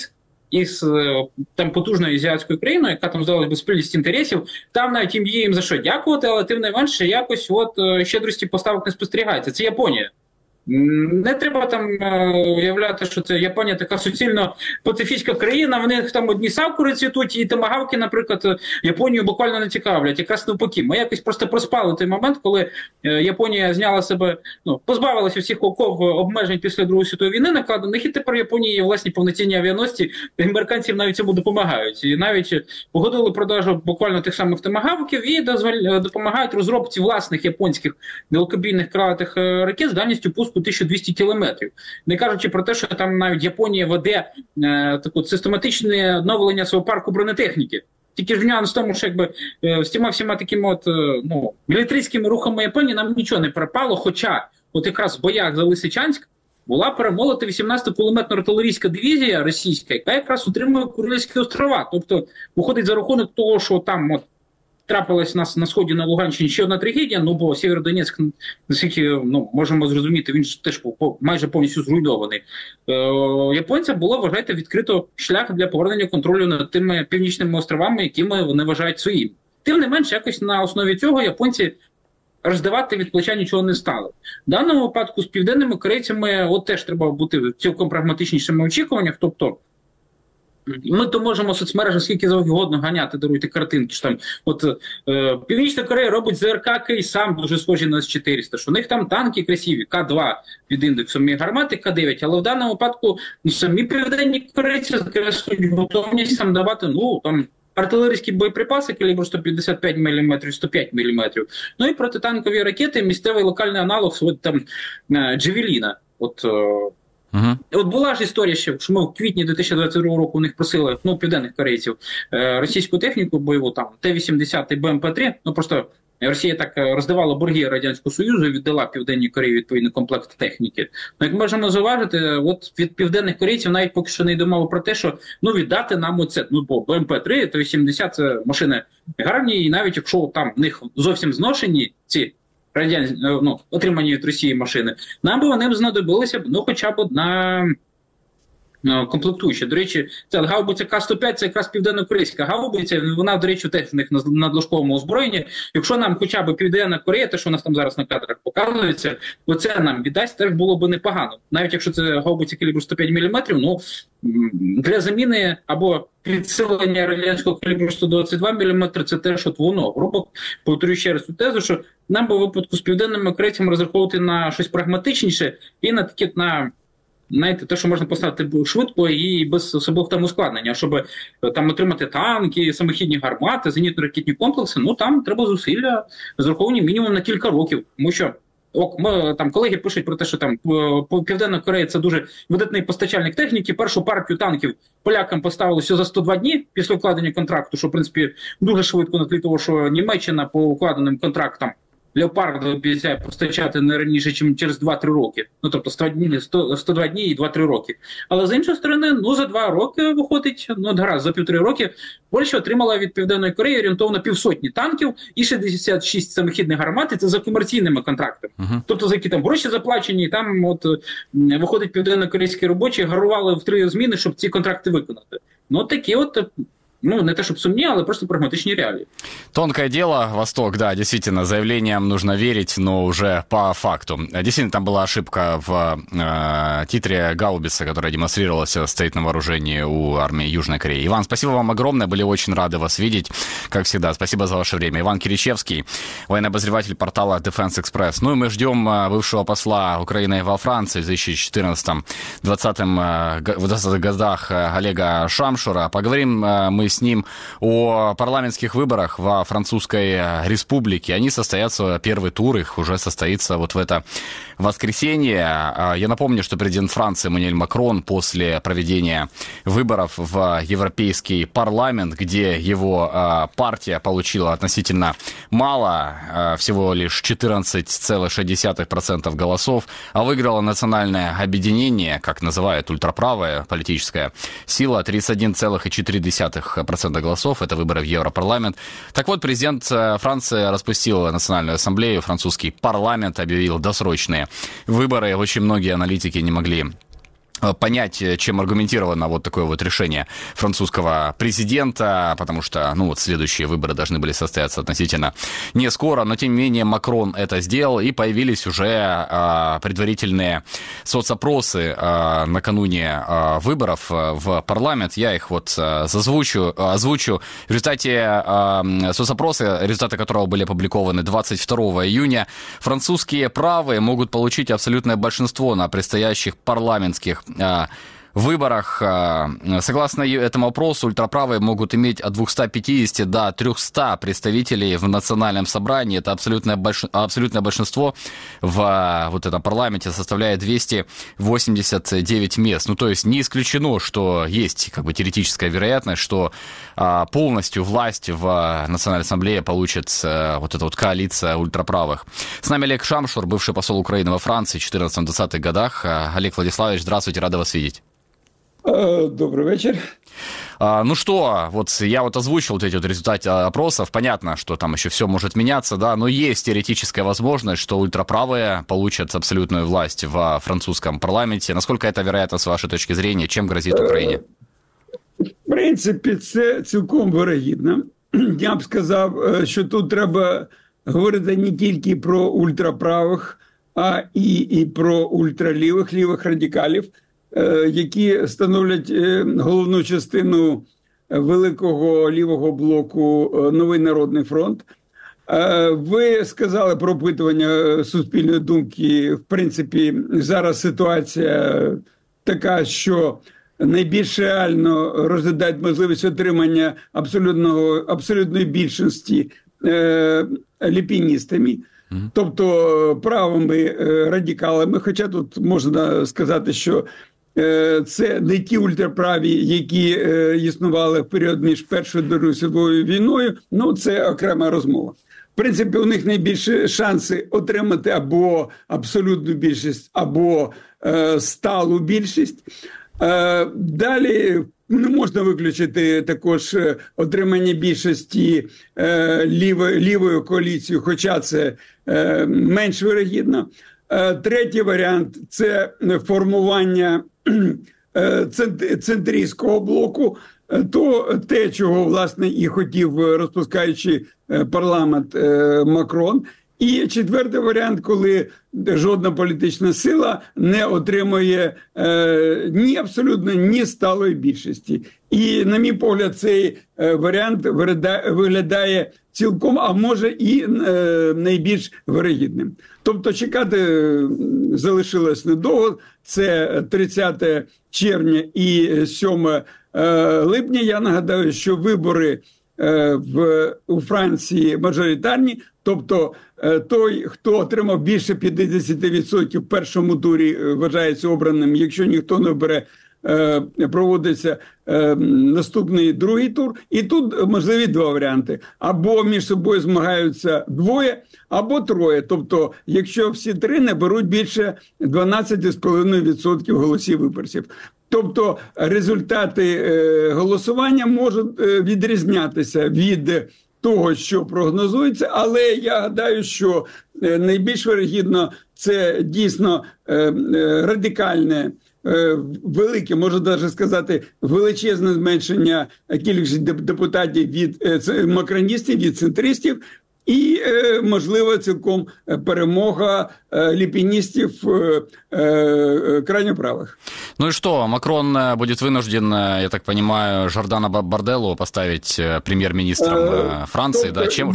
із там потужною азіатською країною, яка там, здавалося б, спільність інтересів, там навіть їм за що дякувати, але тим не менше якось щедрості поставок не спостерігається. Це Японія. Не треба там уявляти, що це Японія така суцільно пацифістська країна, в них там одні сакури цвітуть, і томагавки, наприклад, Японію буквально не цікавлять. Якраз навпаки. Ми якось просто проспали той момент, коли Японія зняла себе, позбавилася всіх оков обмежень після Другої світової війни накладених, і тепер Японії є власні повноцінні авіаносці, американців навіть цьому допомагають. І навіть погодили продажу буквально тих самих томагавків і допомагають розробці власних японських далекобійних крилатих ракет з дальністю пуску 1200 кілометрів. Не кажучи про те, що там навіть Японія веде таке систематичне оновлення свого парку бронетехніки. Тільки ж нюанс в тому, що якби з тими всіма такими мілітаристськими рухами Японії нам нічого не перепало, хоча якраз в боях за Лисичанськ була перемолота 18-та кулеметно артилерійська дивізія російська, яка якраз утримує Курильські острова. Тобто, виходить за рахунок того, що там трапилась у нас на сході на Луганщині ще одна трагедія, бо Сєвєродонецьк, наскільки можемо зрозуміти, він ж теж майже повністю зруйнований. Японцям було, вважайте, відкрито шлях для повернення контролю над тими північними островами, якими вони вважають своїм. Тим не менш, якось на основі цього японці роздавати від плеча нічого не стали. В даному випадку з південними корейцями теж треба бути цілком прагматичнішими в очікуваннях, тобто ми то можемо в соцмережах скільки завгодно ганяти, даруйте картинки, що там Північна Корея робить ЗРК Кейсам, дуже схожі на С-400, що у них там танки красиві, К-2 від індексу, гармати К-9, але в даному випадку самі південні корейці закреслюють готовність там давати, там артилерійські боєприпаси калібру 155 мм, 105 мм, і протитанкові ракети, місцевий локальний аналог там Джавеліна. Була ж історія ще, що ми в квітні 2022 року у них просили, південних корейців, російську техніку бойову, там, Т-80 і БМП-3, просто Росія так роздавала борги Радянського Союзу і віддала Південній Кореї відповідний комплект техніки. Як можемо зауважити, від південних корейців навіть поки що не йде мова про те, що віддати нам оце, бо БМП-3, Т-80 це машини гарні, і навіть якщо там в них зовсім зношені ці отримані від Росії машини, нам би вони б знадобилися хоча б одна комплектуюча. До речі, це гаубиця К-105, це якраз південно-корейська гаубиця, вона, до речі, теж в них на надлишковому озброєнні. Якщо нам хоча б Південна Корея, те, що у нас там зараз на кадрах показується, оце нам віддасть, теж було б непогано. Навіть якщо це гаубиця калібру 105 мм, для заміни або підсилення радянського калібру 122 мм це теж воно. Грубо повторюю ще раз цю тезу, що нам би в випадку з південними корейцями розраховувати на щось прагматичніше і на таке, те, що можна поставити швидко і без особливих там ускладнення, щоб там отримати танки, самохідні гармати, зенітно-ракетні комплекси, там треба зусилля розраховані мінімум на кілька років, тому що там колеги пишуть про те, що там Південна Корея це дуже видатний постачальник техніки. Першу партію танків полякам поставили ще за 102 дні після укладення контракту, що в принципі дуже швидко на тлі того, що Німеччина по укладеним контрактам Леопард обіцяє постачати не раніше, ніж через 2-3 роки. Тобто 102 дні і 2-3 роки. Але з іншої сторони, за 2 роки виходить, гаразд, за 1,5 роки Польща отримала від Південної Кореї орієнтовно 500 танків і 66 самохідних гармат, і це за комерційними контрактами. Тобто за які там гроші заплачені, і там виходить південно-корейські робочі, гарували в 3 зміни, щоб ці контракти виконати. Такі не то чтобы сумнее, але просто прагматичные реалии. Тонкое дело, Восток, да, действительно, заявлениям нужно верить, но уже по факту. Действительно, там была ошибка в титре гаубицы, которая демонстрировалась, стоит на вооружении у армии Южной Кореи. Иван, спасибо вам огромное, были очень рады вас видеть, как всегда. Спасибо за ваше время. Иван Киричевский, военный обозреватель портала Defense Express. И мы ждем бывшего посла Украины во Франции в 2014-2020 годах Олега Шамшура. Поговорим мы с ним о парламентских выборах во Французской Республике. Они состоятся, первый тур их уже состоится в это воскресенье. Я напомню, что президент Франции Эммануэль Макрон после проведения выборов в Европейский парламент, где его партия получила относительно мало, всего лишь 14,6% голосов, а выиграло национальное объединение, как называют ультраправая политическая сила, 31,4% голосов. Это выборы в Европарламент. Так вот, президент Франции распустил Национальную ассамблею, французский парламент объявил досрочные выборы. Очень многие аналитики не могли понять, чем аргументировано вот такое вот решение французского президента, потому что, ну, вот следующие выборы должны были состояться относительно не скоро, но тем не менее Макрон это сделал, и появились уже предварительные соцопросы накануне выборов в парламент. Я их вот озвучу. В результате соцопроса, результаты которого были опубликованы 22 июня, французские правые могут получить абсолютное большинство на предстоящих парламентских выборах. Согласно этому опросу, ультраправые могут иметь от 250 до 300 представителей в национальном собрании. Это абсолютное большинство в вот этом парламенте составляет 289 мест. Ну, то есть не исключено, что есть как бы теоретическая вероятность, что полностью власть в Национальной ассамблее получит вот эта вот коалиция ультраправых. С нами Олег Шамшур, бывший посол Украины во Франции в 14-20-х годах. Олег Владиславович, здравствуйте, рада вас видеть. Добрый вечер. Ну что, вот я вот озвучил вот эти вот результаты опросов. Понятно, что там еще все может меняться, да, но есть теоретическая возможность, что ультраправые получат абсолютную власть в французском парламенте. Насколько это вероятно с вашей точки зрения? Чем грозит Україні? В принципі, це цілком вирогідно. Я б сказав, що тут треба говорити не тільки про ультраправих, а і про ультралівих, лівих радикалів, які становлять головну частину великого лівого блоку «Новий народний фронт». Ви сказали про опитування суспільної думки. В принципі, зараз ситуація така, що найбільш реально розглядають можливість отримання абсолютної більшості ліпіністами, тобто правими радикалами. Хоча тут можна сказати, що це не ті ультраправі, які існували в період між Першою і Другою світовою війною, ну це окрема розмова. В принципі, у них найбільші шанси отримати або абсолютну більшість, або сталу більшість. Далі не можна виключити також отримання більшості лівою коаліцією, хоча це менш вирогідно. Третій варіант – це формування центристського блоку, то те, чого, власне, і хотів, розпускаючи парламент, Макрон. І четвертий варіант, коли жодна політична сила не отримує ні абсолютно, ні сталої більшості. І, на мій погляд, цей варіант виглядає цілком, а може і найбільш вирогідним. Тобто чекати залишилось недовго, це 30 червня і 7 липня. Я нагадаю, що вибори у Франції мажоритарні, тобто той, хто отримав більше 50% в першому турі, вважається обраним. Якщо ніхто не обере, проводиться наступний другий тур. І тут можливі два варіанти. Або між собою змагаються двоє, або троє. Тобто, якщо всі три не беруть більше 12,5% голосів виборців. Тобто результати голосування можуть відрізнятися від того, що прогнозується, але я гадаю, що найбільш вирогідно це дійсно радикальне, велике, можна навіть сказати, величезне зменшення кількості депутатів від макроністів, від центристів, і, можливо, цілком перемога ліпіністів крайнеправых. Ну и что, Макрон будет вынужден, я так понимаю, Жордана Барделлу поставить прем'єр-міністром Франції? Да? Чим?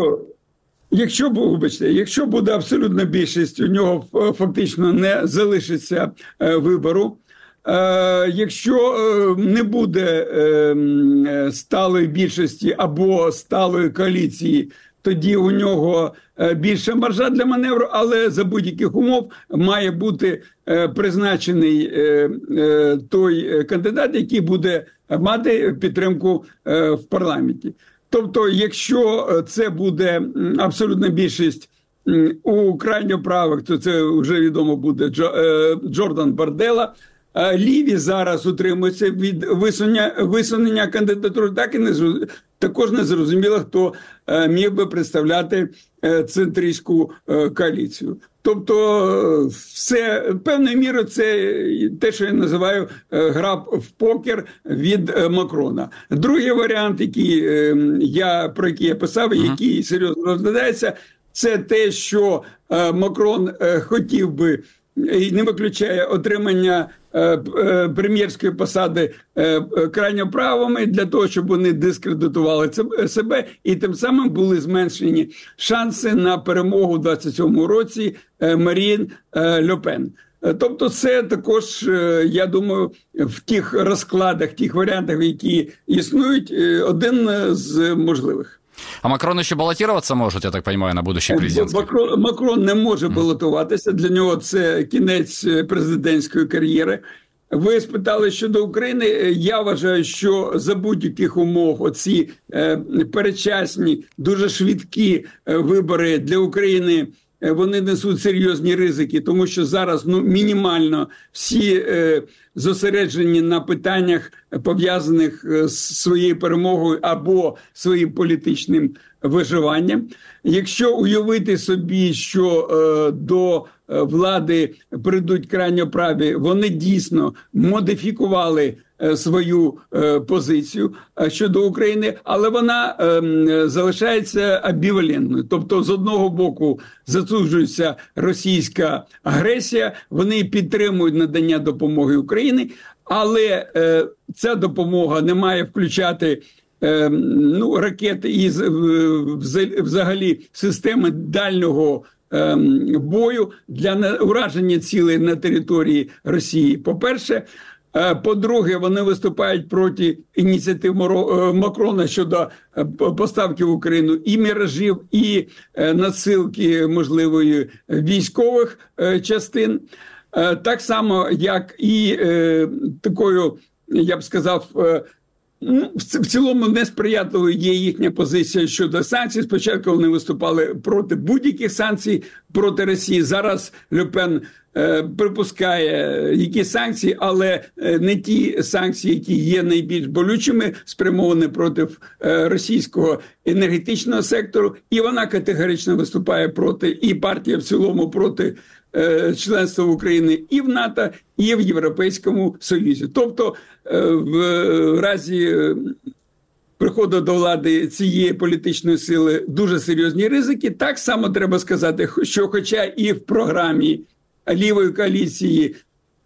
Якщо буде абсолютна більшість, у нього фактично не залишиться вибору. Якщо не буде сталої більшості або сталої коаліції, тоді у нього більша маржа для маневру, але за будь-яких умов має бути призначений той кандидат, який буде мати підтримку в парламенті. Тобто, якщо це буде абсолютна більшість у крайньо правих, то це вже відомо буде Джордан Барделла. Ліві зараз утримуються від висунення кандидатури, також не зрозуміло, хто міг би представляти центристську коаліцію. Тобто, все певною мірою це те, що я називаю гра в покер від Макрона. Другий варіант, про який я писав, який серйозно розглядається, це те, що Макрон хотів би і не виключає отримання прем'єрської посади крайньо правими для того, щоб вони дискредитували себе і тим самим були зменшені шанси на перемогу у 27-му році Марін Ле Пен. Тобто це також, я думаю, в тих розкладах, тих варіантах, які існують, один з можливих. А Макрон ще балотуватися може, я так розумію, на будущий президентський? Макрон не може балотуватися, для нього це кінець президентської кар'єри. Ви спитали щодо України, я вважаю, що за будь-яких умов оці передчасні, дуже швидкі вибори для України, вони несуть серйозні ризики, тому що зараз мінімально всі зосереджені на питаннях, пов'язаних з своєю перемогою або своїм політичним виживанням. Якщо уявити собі, що до влади прийдуть крайньо праві, вони дійсно модифікували свою позицію щодо України, але вона залишається амбівалентною. Тобто, з одного боку, засуджується російська агресія, вони підтримують надання допомоги Україні, але ця допомога не має включати ракети і взагалі системи дальнього бою для ураження цілей на території Росії. По-перше, по-друге, вони виступають проти ініціатив Макрона щодо поставки в Україну і міражів, і надсилки можливої військових частин. Так само, як і такою, я б сказав, в цілому несприятливою є їхня позиція щодо санкцій. Спочатку вони виступали проти будь-яких санкцій проти Росії. Зараз Ле Пен припускає які санкції, але не ті санкції, які є найбільш болючими, спрямовані проти російського енергетичного сектору. І вона категорично виступає проти, і партія в цілому проти членства України і в НАТО, і в Європейському Союзі. Тобто, в разі приходу до влади цієї політичної сили дуже серйозні ризики. Так само треба сказати, що хоча і в програмі лівої коаліції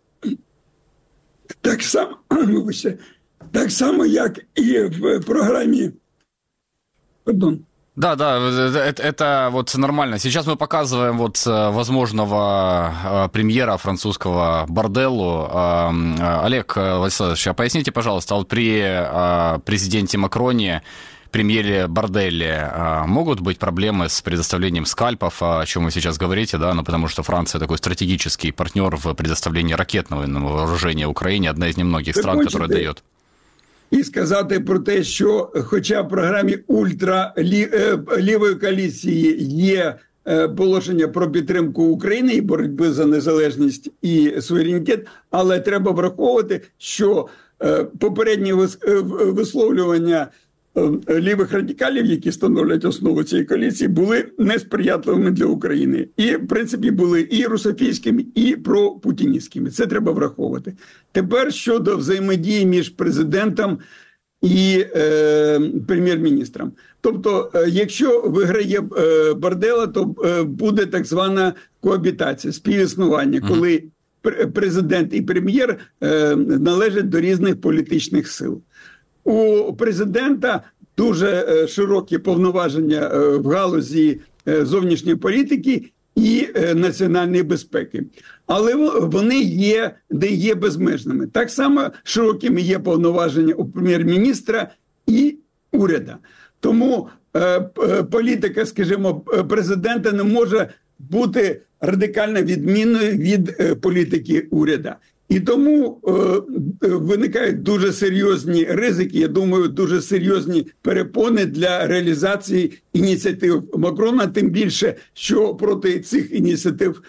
так само, як і в програмі... Пардон. Да, это вот нормально. Сейчас мы показываем вот возможного премьера французского Борделлу. Олег Владиславович, а поясните, пожалуйста, вот при президенте Макроне, премьере Борделле могут быть проблемы с предоставлением скальпов, о чем вы сейчас говорите, да, ну потому что Франция такой стратегический партнер в предоставлении ракетного вооружения Украине, одна из немногих стран, которая дает. І сказати про те, що хоча в програмі ультралівої коаліції є положення про підтримку України і боротьби за незалежність і суверенітет, але треба враховувати, що попередні висловлювання лівих радикалів, які становлять основу цієї коаліції, були несприятливими для України. І, в принципі, були і русофійськими, і пропутіністськими. Це треба враховувати. Тепер щодо взаємодії між президентом і прем'єр-міністром. Тобто, якщо виграє Борделла, то буде так звана коабітація, співіснування, коли президент і прем'єр належать до різних політичних сил. У президента дуже широкі повноваження в галузі зовнішньої політики і національної безпеки. Але вони є безмежними. Так само широкими є повноваження у прем'єр-міністра і уряду. Тому політика, скажімо, президента не може бути радикально відмінною від політики уряду. І тому виникають дуже серйозні ризики, я думаю, дуже серйозні перепони для реалізації ініціатив Макрона, тим більше, що проти цих ініціатив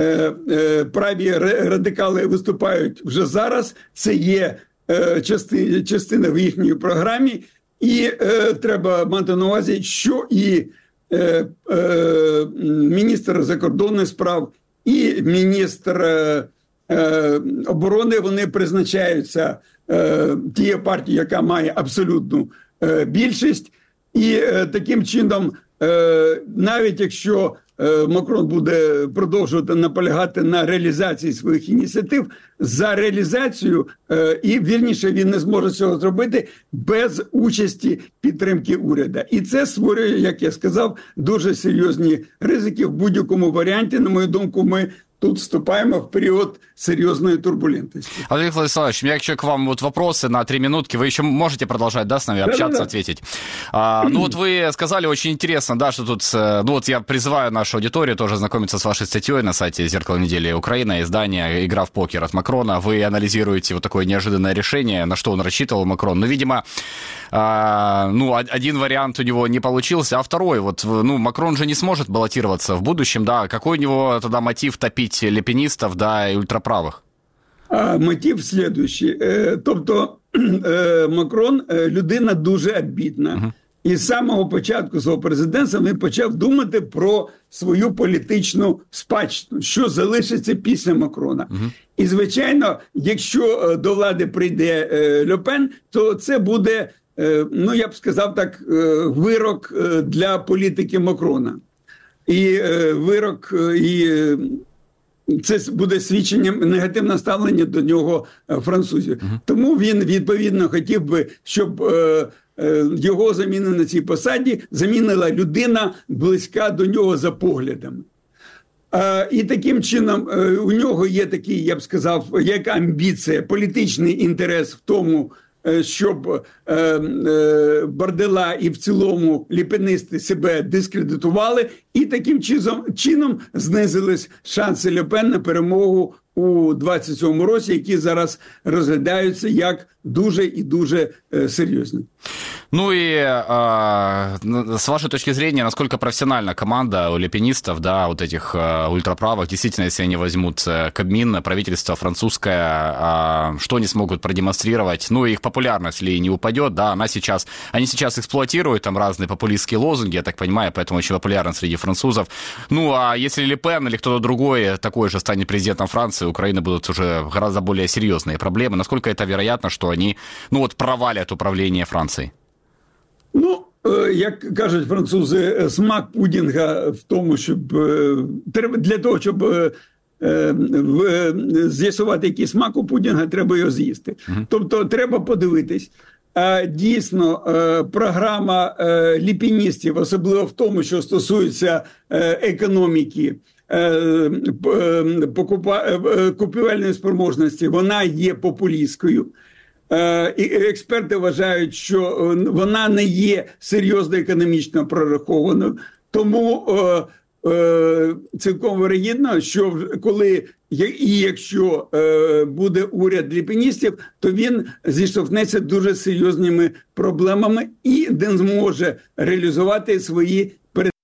праві радикали виступають вже зараз, це є частина в їхній програмі, і треба мати на увазі, що і міністр закордонних справ, і міністр оборони, вони призначаються тією партією, яка має абсолютну більшість. І таким чином, навіть якщо Макрон буде продовжувати наполягати на реалізації своїх ініціатив, за реалізацію, і вірніше він не зможе цього зробити без участі підтримки уряду. І це створює, як я сказав, дуже серйозні ризики в будь-якому варіанті. На мою думку, ми тут вступаем в период серьезной турбулентности. Олег Владиславович, у меня еще к вам вот вопросы на 3 минутки. Вы еще можете продолжать, да, с нами общаться, ответить? Ну вот вы сказали очень интересно, да, что тут, ну вот я призываю нашу аудиторию тоже знакомиться с вашей статьей на сайте «Зеркало недели Украина», издание «Игра в покер» от Макрона. Вы анализируете вот такое неожиданное решение, на что он рассчитывал, Макрон. Но, видимо, ну, один вариант у него не получился, а второй, вот, ну, Макрон же не сможет баллотироваться в будущем, да, какой у него тогда мотив топить лепенистов, да, и ультраправых? Мотив слідуючий. Тобто Макрон людина дуже амбітна. І з самого початку свого президентства він почав думати про свою політичну спадщину, що залишиться після Макрона. І, звичайно, якщо до влади прийде Ле Пен, то це буде, ну, я б сказав так, вирок для політики Макрона. І вирок, і це буде свідченням негативного ставлення до нього французів. Тому він, відповідно, хотів би, щоб його заміну на цій посаді замінила людина близька до нього за поглядами. І таким чином у нього є такий, я б сказав, як амбіція, політичний інтерес в тому, щоб Бардела і в цілому ліпенисти себе дискредитували, і таким чином знизились шанси Ле Пен на перемогу у 27-му році, які зараз розглядаються як дуже і дуже серйозні. Ну и с вашей точки зрения, насколько профессиональна команда у лепенистов, да, вот этих ультраправых, действительно, если они возьмут Кабмин, правительство французское, что они смогут продемонстрировать? Ну, их популярность ли не упадет, да, они сейчас эксплуатируют там разные популистские лозунги, я так понимаю, поэтому очень популярны среди французов. Ну, а если Ле Пен или кто-то другой такой же станет президентом Франции, у Украины будут уже гораздо более серьезные проблемы. Насколько это вероятно, что они, ну, вот провалят управление Францией? Ну, як кажуть французи, смак пудінга в тому, щоб для того, щоб з'ясувати, який смак у пудінга, треба його з'їсти. Тобто треба подивитись. Дійсно, програма ліпіністів, особливо в тому, що стосується економіки, купівельної спроможності, вона є популістською. І експерти вважають, що вона не є серйозно економічно прорахованою. Тому цілком вирогідно, що коли і якщо буде уряд ліпеністів, то він зіштовхнеться дуже серйозними проблемами і не зможе реалізувати свої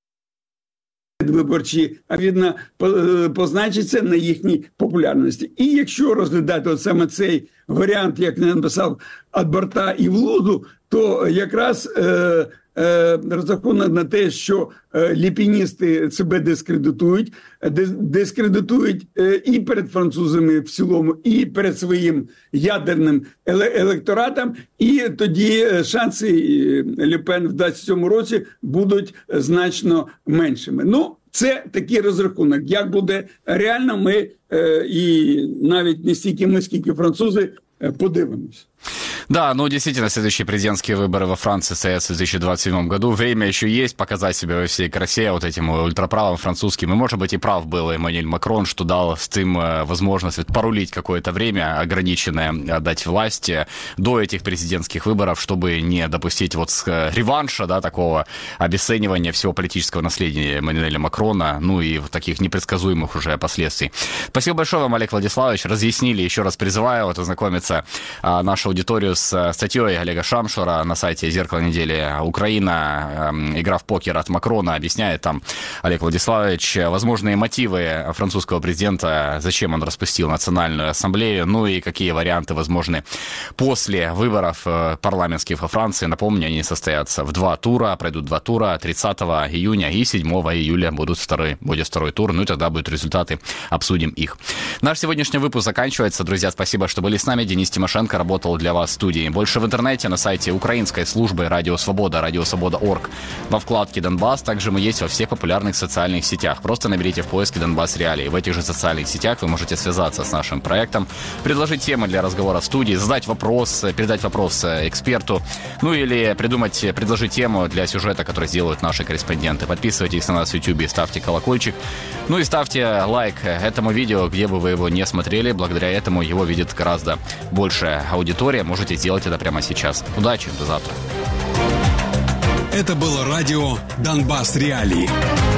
виборчі, а відно позначиться на їхній популярності. І якщо розглядати от саме цей варіант, як я написав, «От борта і в лузу», то якраз розрахунок на те, що ліпіністи себе дискредитують і перед французами в цілому, і перед своїм ядерним електоратом, і тоді шанси Ле Пен в 27-му році будуть значно меншими. Ну, це такий розрахунок. Як буде реально, ми і навіть не стільки ми, скільки французи, подивимось. Да, ну действительно, следующие президентские выборы во Франции состоятся в 2027 году. Время еще есть показать себя во всей красе вот этим ультраправым французским. И, может быть, и прав был Эммануэль Макрон, что дал с им возможность порулить какое-то время ограниченное, отдать власти до этих президентских выборов, чтобы не допустить вот реванша, да, такого обесценивания всего политического наследия Эммануэля Макрона, ну и таких непредсказуемых уже последствий. Спасибо большое вам, Олег Владиславович. Разъяснили, еще раз призываю вот ознакомиться нашу аудиторию с статьей Олега Шамшура на сайте «Зеркало недели». Украина, игра в покер от Макрона, объясняет там Олег Владиславович возможные мотивы французского президента, зачем он распустил Национальную ассамблею, ну и какие варианты возможны после выборов парламентских во Франции. Напомню, они состоятся в 2 тура, пройдут 2 тура, 30 июня и 7 июля будет второй тур, ну и тогда будут результаты, обсудим их. Наш сегодняшний выпуск заканчивается. Друзья, спасибо, что были с нами. Денис Тимошенко работал для вас в студии. Больше в интернете на сайте украинской службы «Радио Свобода», радиосвобода.орг, во вкладке «Донбасс». Также мы есть во всех популярных социальных сетях. Просто наберите в поиске «Донбасс Реалии». В этих же социальных сетях вы можете связаться с нашим проектом, предложить темы для разговора в студии, задать вопрос, передать вопрос эксперту, ну или предложить тему для сюжета, который сделают наши корреспонденты. Подписывайтесь на нас в YouTube, ставьте колокольчик, ну и ставьте лайк этому видео, где бы вы его не смотрели. Благодаря этому его видит гораздо большая аудитория. Можете сделать это прямо сейчас. Удачи, до завтра. Это было радио «Донбасс Реалии».